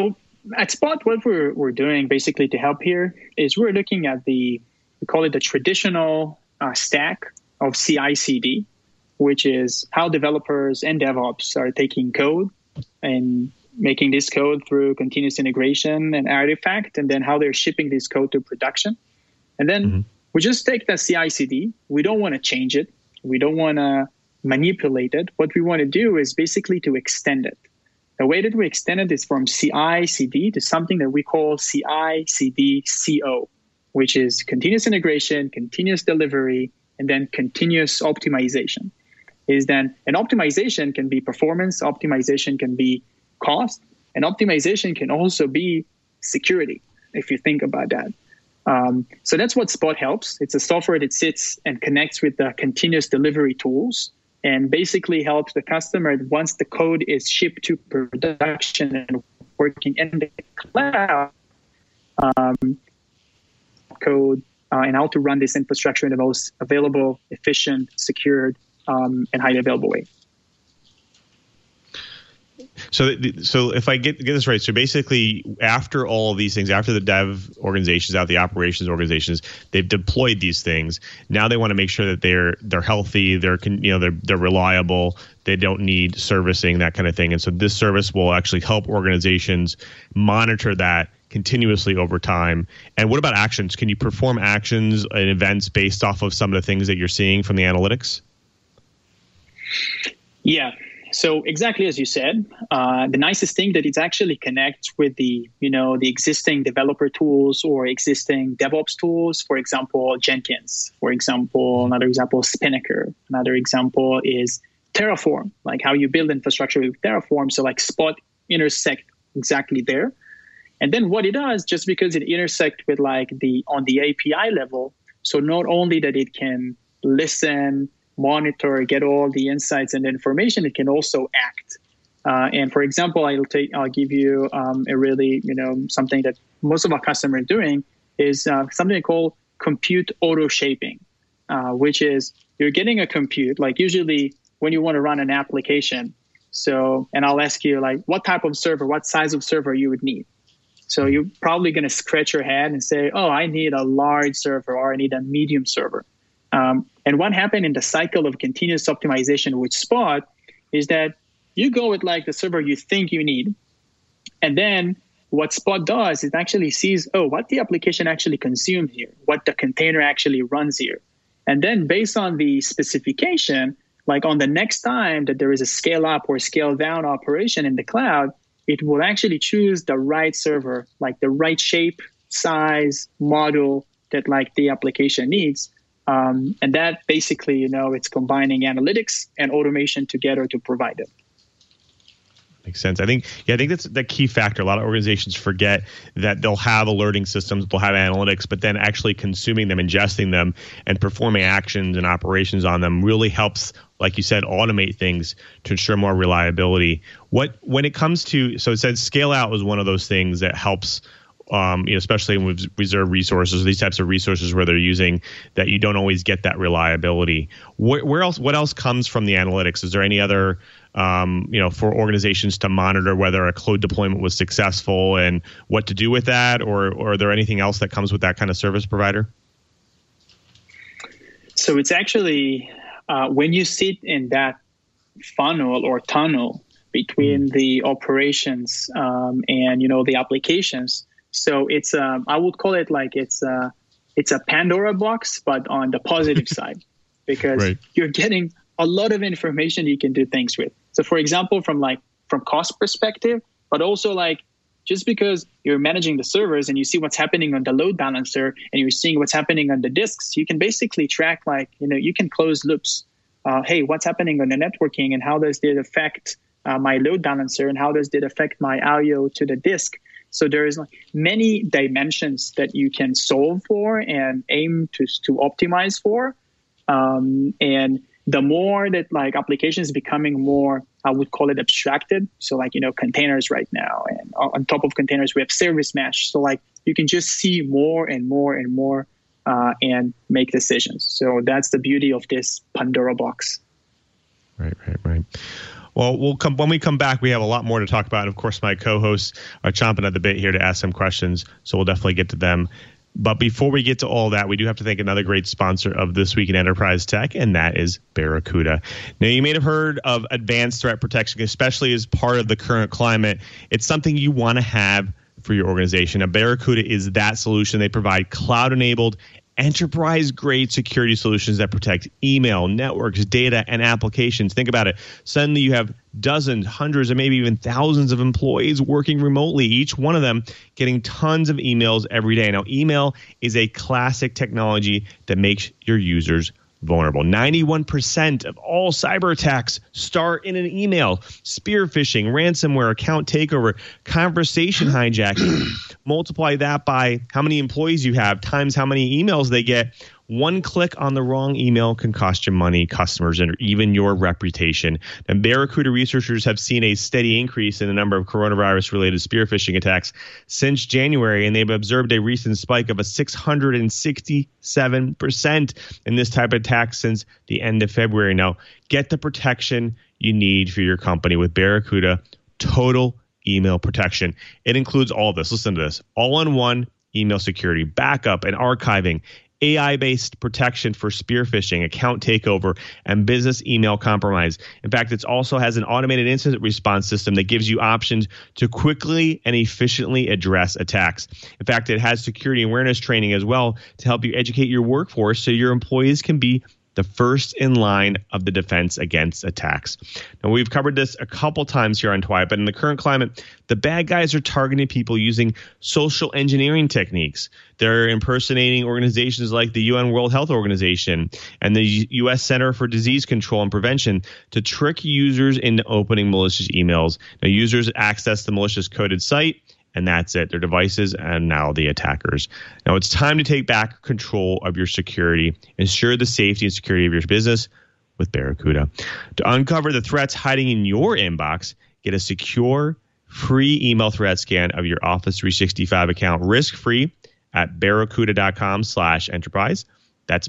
at Spot, what we're we're doing basically to help here is we're looking at the, we call it the traditional uh, stack of C I C D, which is how developers and DevOps are taking code and making this code through continuous integration and Artifact, and then how they're shipping this code to production. And then mm-hmm. we just take that C I C D. We don't want to change it. We don't want to manipulate it. What we want to do is basically to extend it. The way that we extend it is from C I C D to something that we call C I C D C O, which is continuous integration, continuous delivery, and then continuous optimization. Is then an optimization can be performance, optimization can be cost, and optimization can also be security, if you think about that. Um, so that's what Spot helps. It's a software that sits and connects with the continuous delivery tools and basically helps the customer once the code is shipped to production and working in the cloud, um, code uh, and how to run this infrastructure in the most available, efficient, secured, um, and highly available way. So, so if I get get this right, so basically, after all of these things, after the dev organizations, out the operations organizations, they've deployed these things. Now they want to make sure that they're they're healthy, they're you know they're they're reliable, they don't need servicing, that kind of thing. And so this service will actually help organizations monitor that continuously over time. And what about actions? Can you perform actions and events based off of some of the things that you're seeing from the analytics? Yeah. So exactly as you said, uh, the nicest thing that it actually connects with the, you know, the existing developer tools or existing DevOps tools. For example, Jenkins. For example, another example, Spinnaker. Another example is Terraform, like how you build infrastructure with Terraform. So like Spot intersect exactly there. And then what it does, just because it intersect with like the on the A P I level, so not only that it can listen, monitor, get all the insights and information, it can also act. Uh, and for example, I'll take, I'll give you um, a really, you know, something that most of our customers are doing is uh, something called compute auto shaping, uh, which is you're getting a compute, like usually when you want to run an application. So, and I'll ask you like, what type of server, what size of server you would need. So you're probably going to scratch your head and say, oh, I need a large server or I need a medium server. Um, and what happened in the cycle of continuous optimization with Spot is that you go with like the server you think you need. And then what Spot does, it actually sees, oh, what the application actually consumes here, what the container actually runs here. And then based on the specification, like on the next time that there is a scale up or scale down operation in the cloud, it will actually choose the right server, like the right shape, size, model that like the application needs. Um, and that basically, you know, it's combining analytics and automation together to provide it. Makes sense. I think, yeah, I think that's the key factor. A lot of organizations forget that they'll have alerting systems, they'll have analytics, but then actually consuming them, ingesting them, and performing actions and operations on them really helps, like you said, automate things to ensure more reliability. What when it comes to, so it said scale out was one of those things that helps. Um, you know, especially with reserve resources, these types of resources where they're using that you don't always get that reliability. Where, where else? What else comes from the analytics? Is there any other, um, you know, for organizations to monitor whether a code deployment was successful and what to do with that, or or are there anything else that comes with that kind of service provider? So it's actually uh, when you sit in that funnel or tunnel between mm-hmm. the operations um, and you know the applications. So it's um, I would call it like it's a, it's a Pandora box, but on the positive side, because right. you're getting a lot of information you can do things with. So for example, from like from cost perspective, but also like just because you're managing the servers and you see what's happening on the load balancer and you're seeing what's happening on the disks, you can basically track like, you know, you can close loops. Uh, hey, what's happening on the networking and how does it affect uh, my load balancer and how does it affect my I O to the disk? So there is like many dimensions that you can solve for and aim to to optimize for. Um, and the more that like applications becoming more, I would call it abstracted. So like, you know, containers right now, and on top of containers, we have service mesh. So like you can just see more and more and more uh, and make decisions. So that's the beauty of this Pandora box. Right, right, right. Well, we'll come when we come back. We have a lot more to talk about. And of course, my co-hosts are chomping at the bit here to ask some questions, so we'll definitely get to them. But before we get to all that, we do have to thank another great sponsor of This Week in Enterprise Tech, and that is Barracuda. Now, you may have heard of advanced threat protection, especially as part of the current climate. It's something you want to have for your organization. Now, Barracuda is that solution. They provide cloud-enabled, enterprise-grade security solutions that protect email, networks, data, and applications. Think about it. Suddenly you have dozens, hundreds, and maybe even thousands of employees working remotely, each one of them getting tons of emails every day. Now, email is a classic technology that makes your users vulnerable. ninety-one percent of all cyber attacks start in an email. Spear phishing, ransomware, account takeover, conversation hijacking. Multiply that by how many employees you have times how many emails they get. One click on the wrong email can cost you money, customers, and even your reputation. And Barracuda researchers have seen a steady increase in the number of coronavirus-related spear phishing attacks since January, and they've observed a recent spike of a six hundred sixty-seven percent in this type of attack since the end of February. Now, get the protection you need for your company with Barracuda Total Email Protection. It includes all this. Listen to this. All-in-one email security, backup, and archiving, A I-based protection for spear phishing, account takeover, and business email compromise. In fact, it also has an automated incident response system that gives you options to quickly and efficiently address attacks. In fact, it has security awareness training as well to help you educate your workforce so your employees can be the first in line of the defense against attacks. Now, we've covered this a couple times here on T W I, but in the current climate, the bad guys are targeting people using social engineering techniques. They're impersonating organizations like the U N World Health Organization and the U S Center for Disease Control and Prevention to trick users into opening malicious emails. Now, users access the malicious coded site, and that's it. Their devices and now the attackers. Now it's time to take back control of your security. Ensure the safety and security of your business with Barracuda. To uncover the threats hiding in your inbox, get a secure, free email threat scan of your Office three sixty-five account risk-free at barracuda.com slash enterprise. That's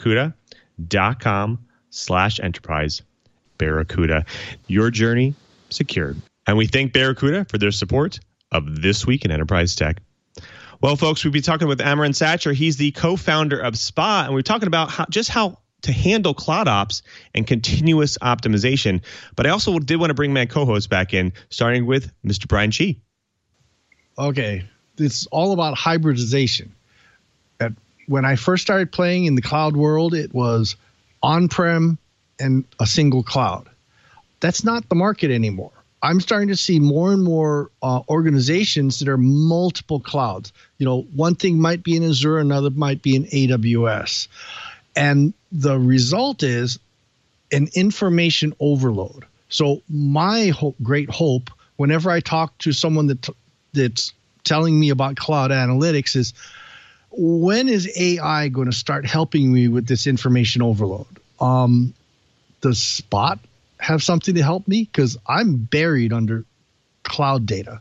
barracuda.com slash enterprise. Barracuda. Your journey secured. And we thank Barracuda for their support of This Week in Enterprise Tech. Well, folks, we'll be talking with Amron Satcher. He's the co-founder of Spot, and we're talking about how, just how to handle cloud ops and continuous optimization. But I also did want to bring my co-host back in, starting with Mister Brian Chi. Okay, it's all about hybridization. At, when I first started playing in the cloud world, it was on-prem and a single cloud. That's not the market anymore. I'm starting to see more and more uh, organizations that are multiple clouds. You know, one thing might be in Azure, another might be in A W S. And the result is an information overload. So my hope, great hope, whenever I talk to someone that t- that's telling me about cloud analytics is, when is A I going to start helping me with this information overload? Um, does Spot have something to help me? Because I'm buried under cloud data.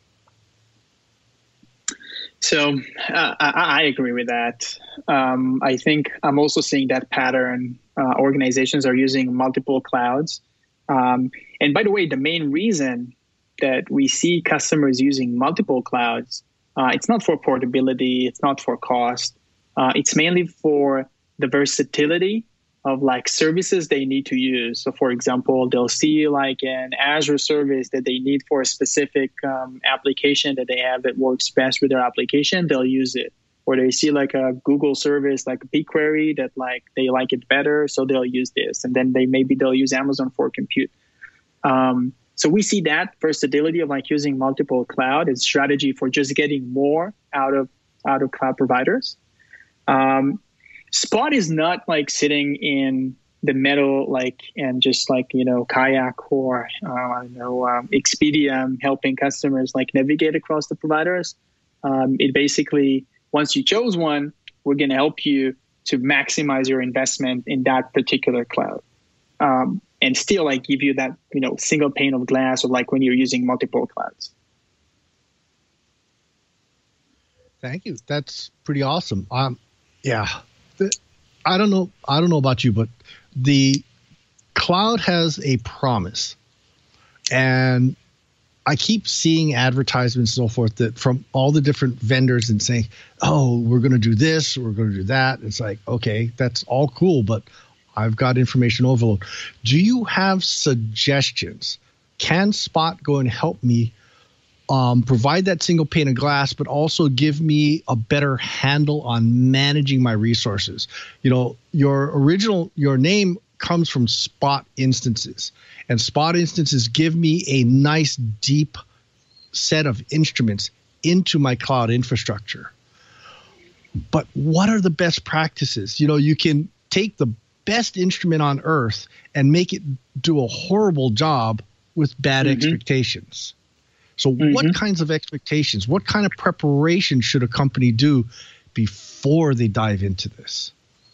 So uh, I, I agree with that. Um, I think I'm also seeing that pattern. Uh, organizations are using multiple clouds. Um, and by the way, the main reason that we see customers using multiple clouds, uh, it's not for portability, it's not for cost. Uh, it's mainly for the versatility of like services they need to use. So for example, they'll see like an Azure service that they need for a specific um, application that they have that works best with their application, they'll use it. Or they see like a Google service like BigQuery that like they like it better, so they'll use this. And then they maybe they'll use Amazon for compute. Um, so we see that versatility of like using multiple cloud as strategy for just getting more out of out of cloud providers. Um, Spot is not like sitting in the middle, like, and just like, you know, Kayak or, uh, I don't know, um, Expedia helping customers like navigate across the providers. Um, it basically, once you chose one, we're going to help you to maximize your investment in that particular cloud. Um, and still like give you that, you know, single pane of glass of like when you're using multiple clouds. Thank you. That's pretty awesome. Um, yeah. I don't know. I don't know about you, but the cloud has a promise. And I keep seeing advertisements and so forth that from all the different vendors and saying, oh, we're going to do this, we're going to do that. It's like, okay, that's all cool, but I've got information overload. Do you have suggestions? Can Spot go and help me um, provide that single pane of glass, but also give me a better handle on managing my resources? You know, your original, your name comes from Spot Instances, and Spot Instances give me a nice deep set of instruments into my cloud infrastructure. But what are the best practices? You know, you can take the best instrument on earth and make it do a horrible job with bad mm-hmm. expectations. So mm-hmm. what kinds of expectations, what kind of preparation should a company do before they dive into this?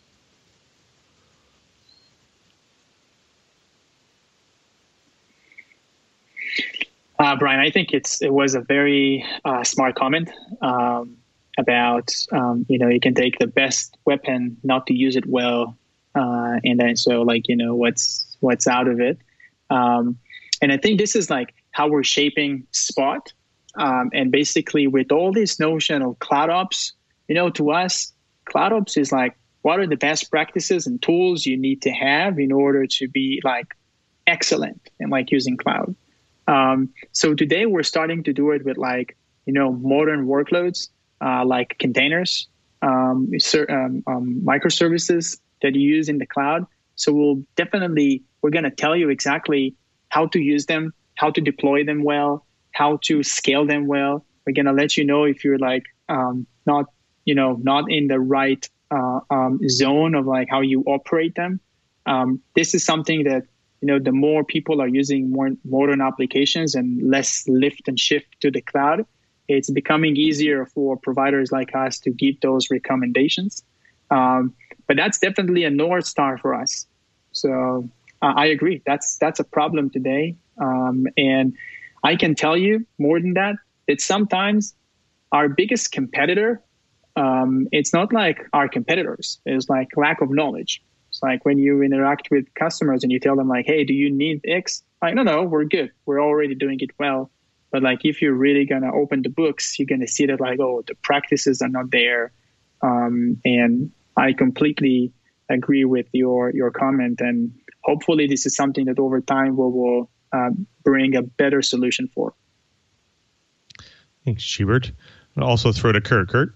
Uh, Brian, I think it's it was a very uh, smart comment um, about, um, you know, you can take the best weapon not to use it well. Uh, and then so like, you know, what's what's out of it. Um, and I think this is like how we're shaping Spot. Um, and basically with all this notion of cloud ops, you know, to us, cloud ops is like, what are the best practices and tools you need to have in order to be like excellent in like using cloud? Um, so today we're starting to do it with like, you know, modern workloads, uh, like containers, um, um, um, microservices that you use in the cloud. So we'll definitely, we're going to tell you exactly how to use them, how to deploy them well, how to scale them well. We're going to let you know if you're like, um, not, you know, not in the right, uh, um, zone of like how you operate them. Um, this is something that, you know, the more people are using more modern applications and less lift and shift to the cloud, it's becoming easier for providers like us to give those recommendations. Um, but that's definitely a North Star for us. So uh, I agree. That's that's a problem today. Um, and I can tell you more than that, that sometimes our biggest competitor, um, it's not like our competitors. It's like lack of knowledge. It's like when you interact with customers and you tell them like, hey, do you need X? Like, no, no, we're good. We're already doing it well. But like, if you're really going to open the books, you're going to see that like, oh, the practices are not there. Um, and I completely agree with your, your comment. And hopefully this is something that over time we will uh, bring a better solution for. Thanks, Schubert. I'll also throw to Kurt. Kurt?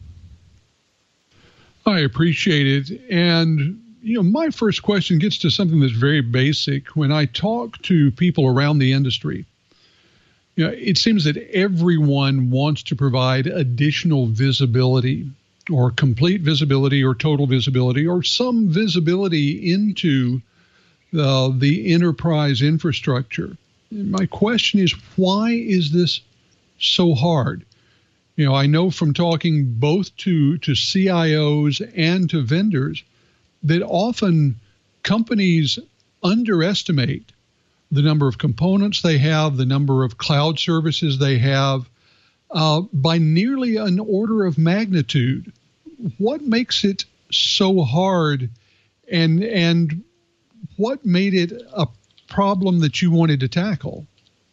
I appreciate it. And you know, my first question gets to something that's very basic. When I talk to people around the industry, you know, it seems that everyone wants to provide additional visibility or complete visibility or total visibility or some visibility into uh, the enterprise infrastructure. And my question is, why is this so hard? You know, I know from talking both to, to C I Os and to vendors that often companies underestimate the number of components they have, the number of cloud services they have, uh, by nearly an order of magnitude. What makes it so hard, and and what made it a problem that you wanted to tackle?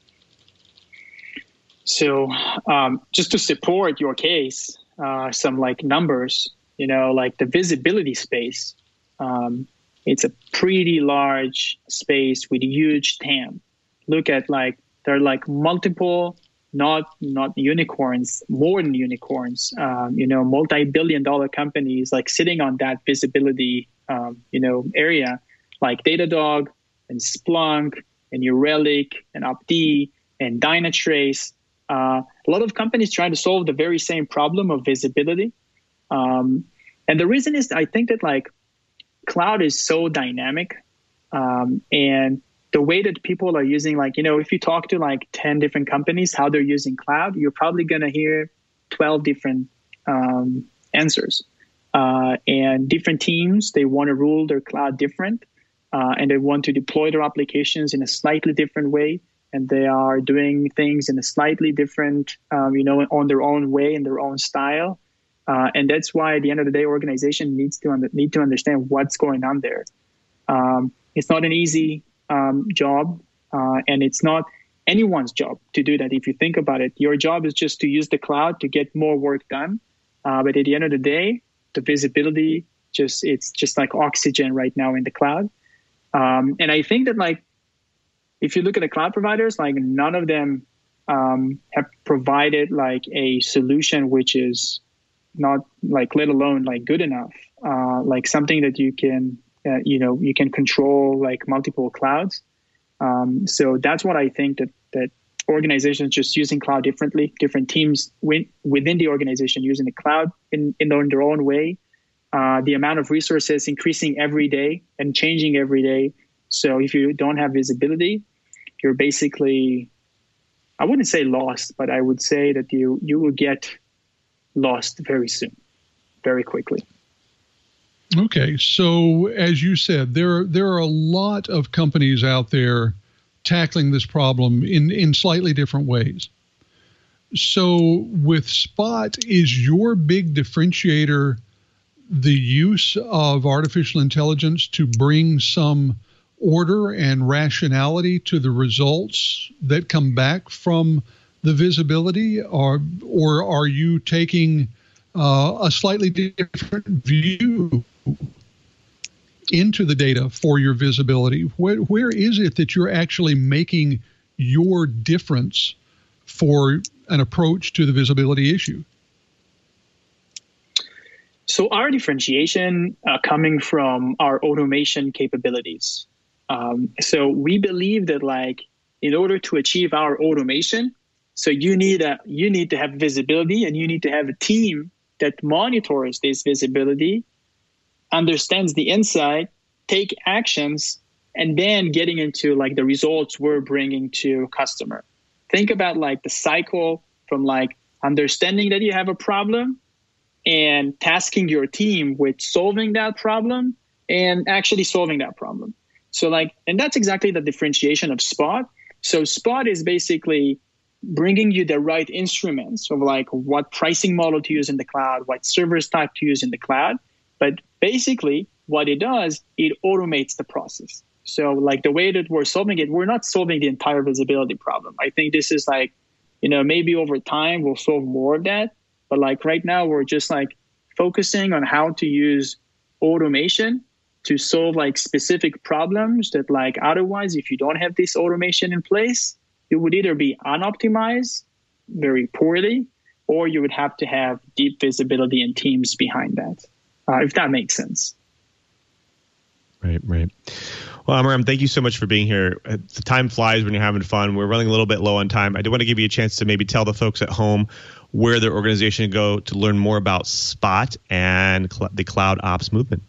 So um, just to support your case, uh, some like numbers, you know, like the visibility space. Um, it's a pretty large space with a huge T A M. Look at like, there are like multiple, not not unicorns, more than unicorns, um, you know, multi-billion dollar companies like sitting on that visibility, um, you know, area like Datadog and Splunk and New Relic and Opti and Dynatrace. Uh, a lot of companies try to solve the very same problem of visibility. Um, and the reason is I think that like, cloud is so dynamic, um, and the way that people are using, like, you know, if you talk to like ten different companies, how they're using cloud, you're probably going to hear twelve different um, answers. Uh, and different teams, they want to rule their cloud different, uh, and they want to deploy their applications in a slightly different way. And they are doing things in a slightly different, um, you know, on their own way, in their own style. Uh, and that's why at the end of the day, organization needs to under, need to understand what's going on there. Um, it's not an easy um, job. Uh, and it's not anyone's job to do that. If you think about it, your job is just to use the cloud to get more work done. Uh, but at the end of the day, the visibility, just it's just like oxygen right now in the cloud. Um, and I think that like, if you look at the cloud providers, like none of them um, have provided like a solution which is not like, let alone like good enough, uh, like something that you can, uh, you know, you can control like multiple clouds. Um, so that's what I think that, that organizations just using cloud differently, different teams win, within the organization using the cloud in, in their own way. Uh, the amount of resources increasing every day and changing every day. So if you don't have visibility, you're basically, I wouldn't say lost, but I would say that you, you will get lost very soon, very quickly. Okay, so as you said, there there are a lot of companies out there tackling this problem in, in slightly different ways. So with Spot, is your big differentiator the use of artificial intelligence to bring some order and rationality to the results that come back from the visibility, or or are you taking uh, a slightly different view into the data for your visibility? Where, where is it that you're actually making your difference for an approach to the visibility issue? So our differentiation uh, coming from our automation capabilities. Um, so we believe that like in order to achieve our automation, so you need a you need to have visibility, and you need to have a team that monitors this visibility, understands the insight, take actions, and then getting into like the results we're bringing to customer. Think about like the cycle from like understanding that you have a problem and tasking your team with solving that problem and actually solving that problem. So like, and that's exactly the differentiation of Spot. So Spot is basically bringing you the right instruments of like what pricing model to use in the cloud, what servers type to use in the cloud. But basically what it does, it automates the process. So like the way that we're solving it, we're not solving the entire visibility problem. I think this is like, you know, maybe over time we'll solve more of that. But like right now we're just like focusing on how to use automation to solve like specific problems that like otherwise, if you don't have this automation in place, it would either be unoptimized very poorly, or you would have to have deep visibility and teams behind that, uh, if that makes sense. Right, right. Well, Amiram, thank you so much for being here. The time flies when you're having fun. We're running a little bit low on time. I do want to give you a chance to maybe tell the folks at home where their organization can go to learn more about Spot and cl- the Cloud Ops movement.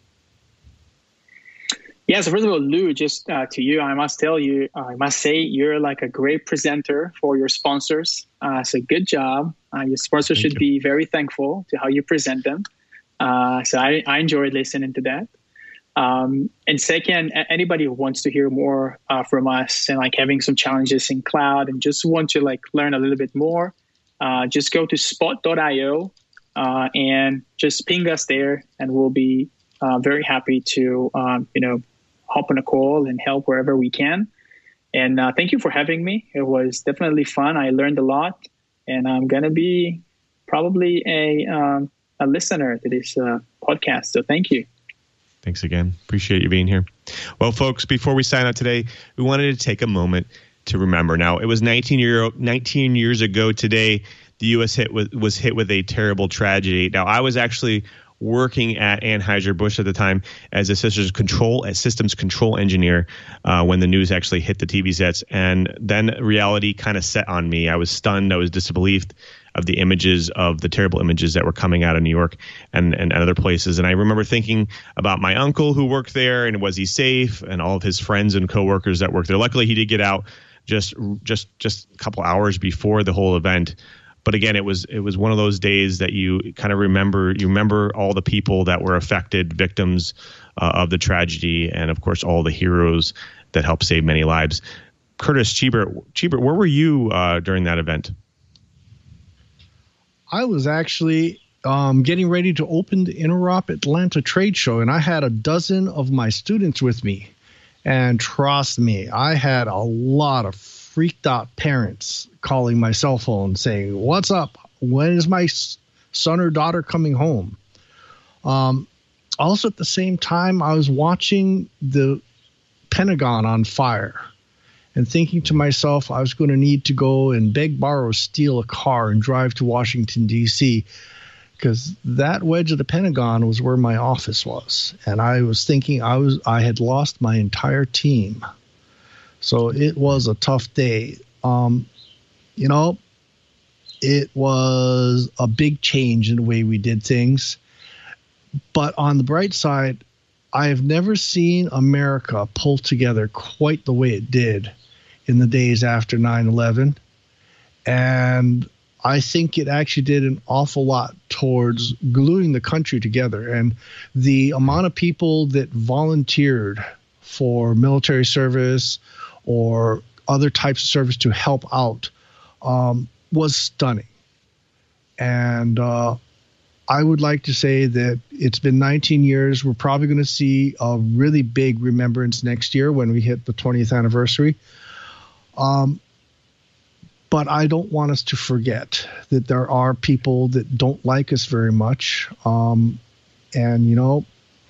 Yeah, so first of all, Lou, just uh, to you, I must tell you, uh, I must say you're like a great presenter for your sponsors. Uh, so good job. Uh, your sponsors Thank should you. be very thankful to how you present them. Uh, so I, I enjoyed listening to that. Um, and second, anybody who wants to hear more uh, from us and like having some challenges in cloud and just want to like learn a little bit more, uh, just go to spot dot io uh, and just ping us there, and we'll be uh, very happy to, um, you know, hop on a call and help wherever we can. And uh, thank you for having me. It was definitely fun. I learned a lot, and I'm going to be probably a, um, a listener to this uh, podcast. So thank you. Thanks again. Appreciate you being here. Well, folks, before we sign out today, we wanted to take a moment to remember. Now, it was nineteen, year, nineteen years ago today, the U S hit with, was hit with a terrible tragedy. Now, I was actually working at Anheuser-Busch at the time as a systems control, a systems control engineer uh, when the news actually hit the T V sets. And then reality kind of set on me. I was stunned. I was disbelieved of the images, of the terrible images that were coming out of New York and, and other places. And I remember thinking about my uncle who worked there, and was he safe, and all of his friends and coworkers that worked there. Luckily, he did get out just just just a couple hours before the whole event. But again, it was it was one of those days that you kind of remember. You remember all the people that were affected, victims uh, of the tragedy, and of course, all the heroes that helped save many lives. Curtis Chibert, Chibert, where were you uh, during that event? I was actually um, getting ready to open the Interop Atlanta trade show, and I had a dozen of my students with me. And trust me, I had a lot of freaked out parents calling my cell phone saying, "What's up? When is my son or daughter coming home?" Um, also, at the same time, I was watching the Pentagon on fire and thinking to myself, I was going to need to go and beg, borrow, steal a car and drive to Washington, D C, because that wedge of the Pentagon was where my office was. And I was thinking I was I had lost my entire team. So it was a tough day. Um, you know, it was a big change in the way we did things. But on the bright side, I have never seen America pull together quite the way it did in the days after nine eleven. And I think it actually did an awful lot towards gluing the country together. And the amount of people that volunteered for military service or other types of service to help out um, was stunning. And uh, I would like to say that it's been nineteen years. We're probably going to see a really big remembrance next year when we hit the twentieth anniversary. Um, but I don't want us to forget that there are people that don't like us very much. Um, and, you know,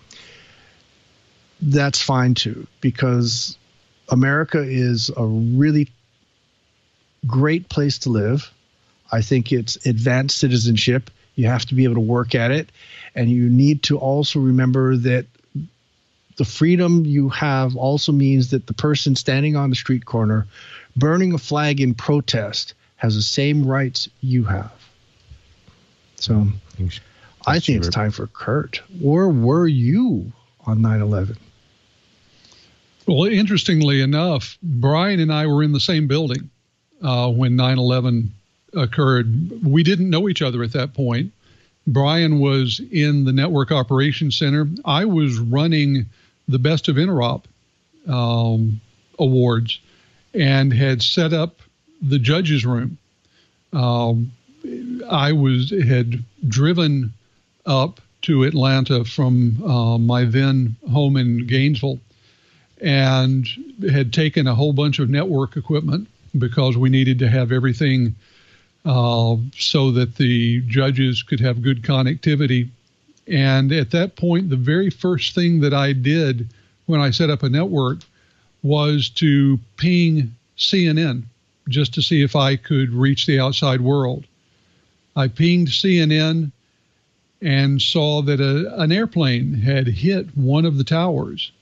that's fine too, because America is a really great place to live. I think it's advanced citizenship. You have to be able to work at it. And you need to also remember that the freedom you have also means that the person standing on the street corner burning a flag in protest has the same rights you have. So I think it's time for Kurt. Where were you on nine eleven? Well, interestingly enough, Brian and I were in the same building uh, when nine eleven occurred. We didn't know each other at that point. Brian was in the Network Operations Center. I was running the Best of Interop um, awards and had set up the judges' room. Um, I was had driven up to Atlanta from uh, my then home in Gainesville and had taken a whole bunch of network equipment because we needed to have everything uh, so that the judges could have good connectivity. And at that point, the very first thing that I did when I set up a network was to ping C N N just to see if I could reach the outside world. I pinged C N N and saw that a, an airplane had hit one of the towers.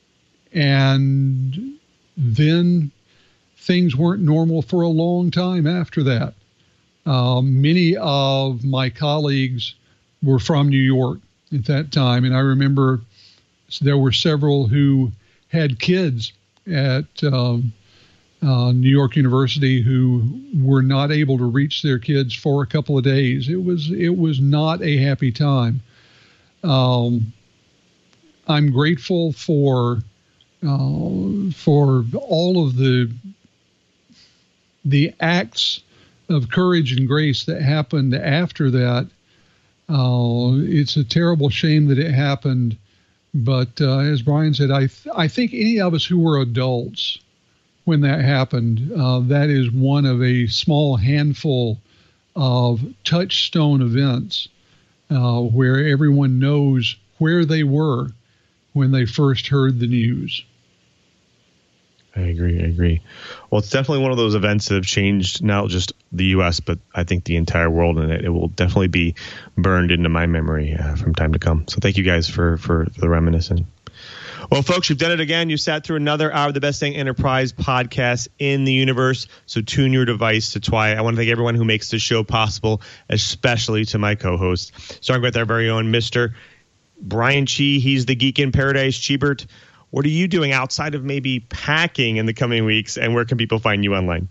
And then things weren't normal for a long time after that. Um, many of my colleagues were from New York at that time, and I remember there were several who had kids at um, uh, New York University who were not able to reach their kids for a couple of days. It was it was not a happy time. Um, I'm grateful for uh, for all of the the acts of courage and grace that happened after that. Uh, it's a terrible shame that it happened. But uh, as Brian said, I th- I think any of us who were adults when that happened, uh, that is one of a small handful of touchstone events uh, where everyone knows where they were when they first heard the news. I agree. I agree. Well, it's definitely one of those events that have changed not just the U S, but I think the entire world, and it, it will definitely be burned into my memory uh, from time to come. So thank you guys for, for, for the reminiscing. Well, folks, you've done it again. You sat through another hour of the Best Dang Enterprise podcast in the universe. So tune your device to Twilight. I want to thank everyone who makes this show possible, especially to my co-host. Starting with our very own Mister Brian Chi. He's the Geek in Paradise. Chibert, what are you doing outside of maybe packing in the coming weeks, and where can people find you online?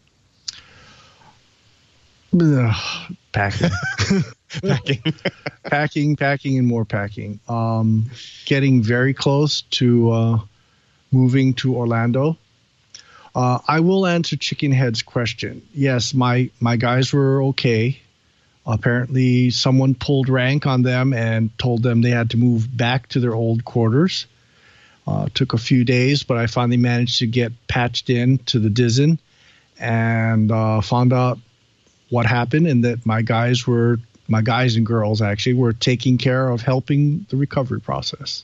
Ugh, packing. Packing. packing, packing, and more packing. Um, getting very close to uh, moving to Orlando. Uh, I will answer Chicken Head's question. Yes, my, my guys were okay. Apparently, someone pulled rank on them and told them they had to move back to their old quarters. Uh, took a few days, but I finally managed to get patched in to the D I S N and uh, found out what happened, and that my guys were, my guys and girls actually were taking care of helping the recovery process.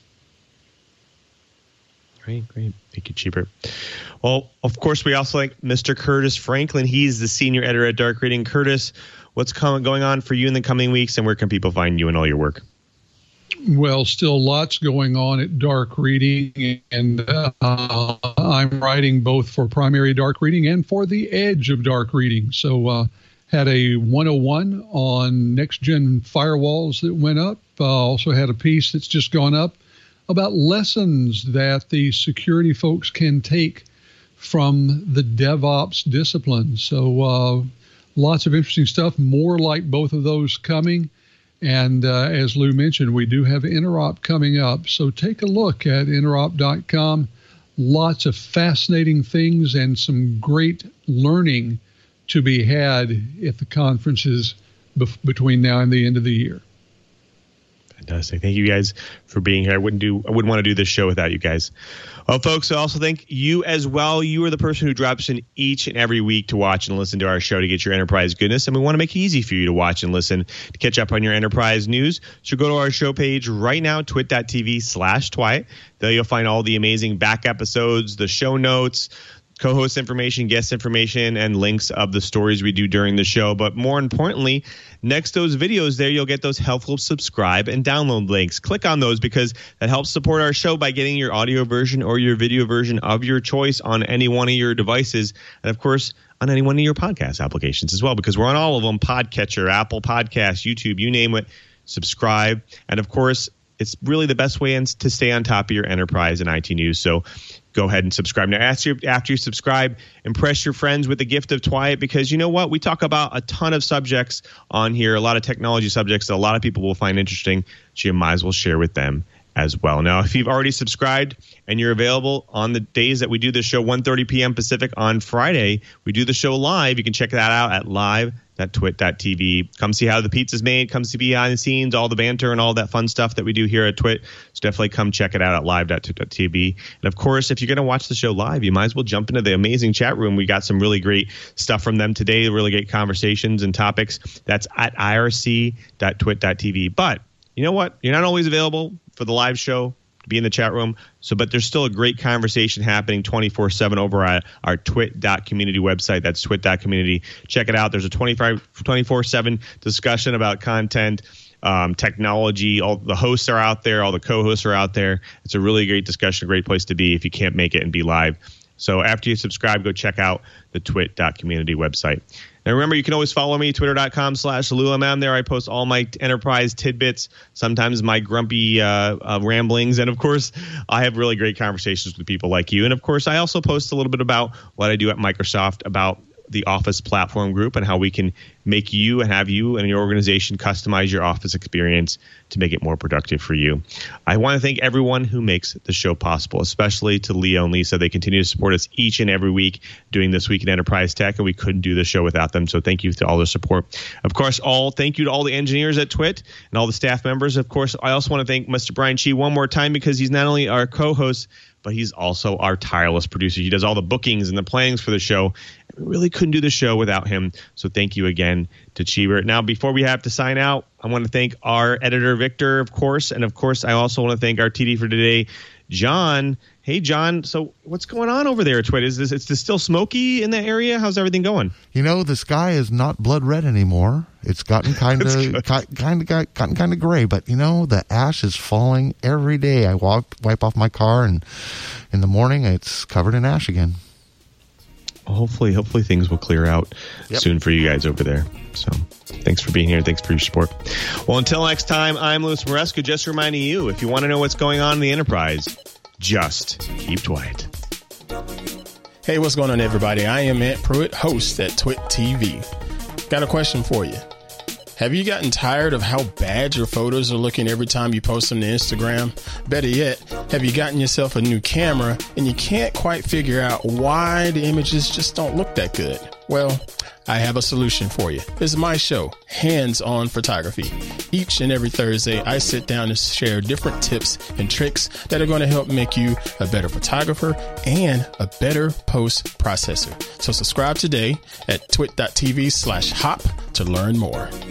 Great, great. Thank you, Cheever. Well, of course, we also like Mister Curtis Franklin. He's the senior editor at Dark Reading. Curtis, what's com- going on for you in the coming weeks, and where can people find you and all your work? Well, still lots going on at Dark Reading, and uh, I'm writing both for Primary Dark Reading and for the Edge of Dark Reading. So uh, had a one oh one on next-gen firewalls that went up. Uh, also had a piece that's just gone up about lessons that the security folks can take from the DevOps discipline. So uh, lots of interesting stuff, more like both of those coming. And uh, as Lou mentioned, we do have Interop coming up. So take a look at interop dot com. Lots of fascinating things and some great learning to be had at the conferences bef- between now and the end of the year. Fantastic. Thank you guys for being here. I wouldn't do I wouldn't want to do this show without you guys. Well, folks, I also thank you as well. You are the person who drops in each and every week to watch and listen to our show to get your enterprise goodness. And we want to make it easy for you to watch and listen to catch up on your enterprise news. So go to our show page right now, twit dot t v slash Twilight. There you'll find all the amazing back episodes, the show notes, co-host information, guest information, and links of the stories we do during the show. But more importantly, next to those videos there, you'll get those helpful subscribe and download links. Click on those because that helps support our show by getting your audio version or your video version of your choice on any one of your devices. And, of course, on any one of your podcast applications as well, because we're on all of them, Podcatcher, Apple Podcasts, YouTube, you name it. Subscribe. And, of course, it's really the best way to stay on top of your enterprise and I T news. So go ahead and subscribe. Now, after you, after you subscribe, impress your friends with the gift of Twilight, because you know what? We talk about a ton of subjects on here, a lot of technology subjects that a lot of people will find interesting, so you might as well share with them as well. Now, if you've already subscribed and you're available on the days that we do the show, one thirty p.m. Pacific on Friday, we do the show live. You can check that out at live dot twit dot t v. Come see how the pizza's made. Come see behind the scenes, all the banter and all that fun stuff that we do here at Twit. So definitely come check it out at live dot twit dot t v. And, of course, if you're going to watch the show live, you might as well jump into the amazing chat room. We got some really great stuff from them today, really great conversations and topics. That's at i r c dot twit dot t v. But you know what? You're not always available for the live show to be in the chat room. So, but there's still a great conversation happening twenty-four seven over at our twit dot community website. That's twit dot community. Check it out. There's a twenty-four seven discussion about content, um, technology. All the hosts are out there. All the co-hosts are out there. It's a really great discussion, a great place to be if you can't make it and be live. So after you subscribe, go check out the twit dot community website. Now, remember, you can always follow me, twitter dot com slash Lou M M. There I post all my enterprise tidbits, sometimes my grumpy uh, uh, ramblings. And, of course, I have really great conversations with people like you. And, of course, I also post a little bit about what I do at Microsoft, about the Office Platform Group and how we can make you and have you and your organization customize your Office experience to make it more productive for you. I want to thank everyone who makes the show possible, especially to Leo and Lisa. They continue to support us each and every week doing This Week in Enterprise Tech, and we couldn't do the show without them. So thank you to all their support. Of course, all thank you to all the engineers at Twit and all the staff members. Of course, I also want to thank Mister Brian Chi one more time, because he's not only our co-host, but he's also our tireless producer. He does all the bookings and the plannings for the show. We really couldn't do the show without him. So thank you again to Cheever. Now, before we have to sign out, I want to thank our editor, Victor, of course. And, of course, I also want to thank our T D for today, John. Hey, John. So what's going on over there at Twit? Is this, it's still smoky in the area? How's everything going? You know, the sky is not blood red anymore. It's gotten kind of kind of gotten kind of gray. But, you know, the ash is falling every day. I walk, wipe off my car, and in the morning it's covered in ash again. Hopefully, hopefully things will clear out yep. soon for you guys over there. So thanks for being here. Thanks for your support. Well, until next time, I'm Louis Maresca, just reminding you, if you want to know what's going on in the enterprise, just keep Twit. Hey, what's going on, everybody? I am Ant Pruitt, host at Twit T V. Got a question for you. Have you gotten tired of how bad your photos are looking every time you post them to Instagram? Better yet, have you gotten yourself a new camera and you can't quite figure out why the images just don't look that good? Well, I have a solution for you. It's my show, Hands On Photography. Each and every Thursday, I sit down and share different tips and tricks that are going to help make you a better photographer and a better post processor. So subscribe today at twit.tv slash hop to learn more.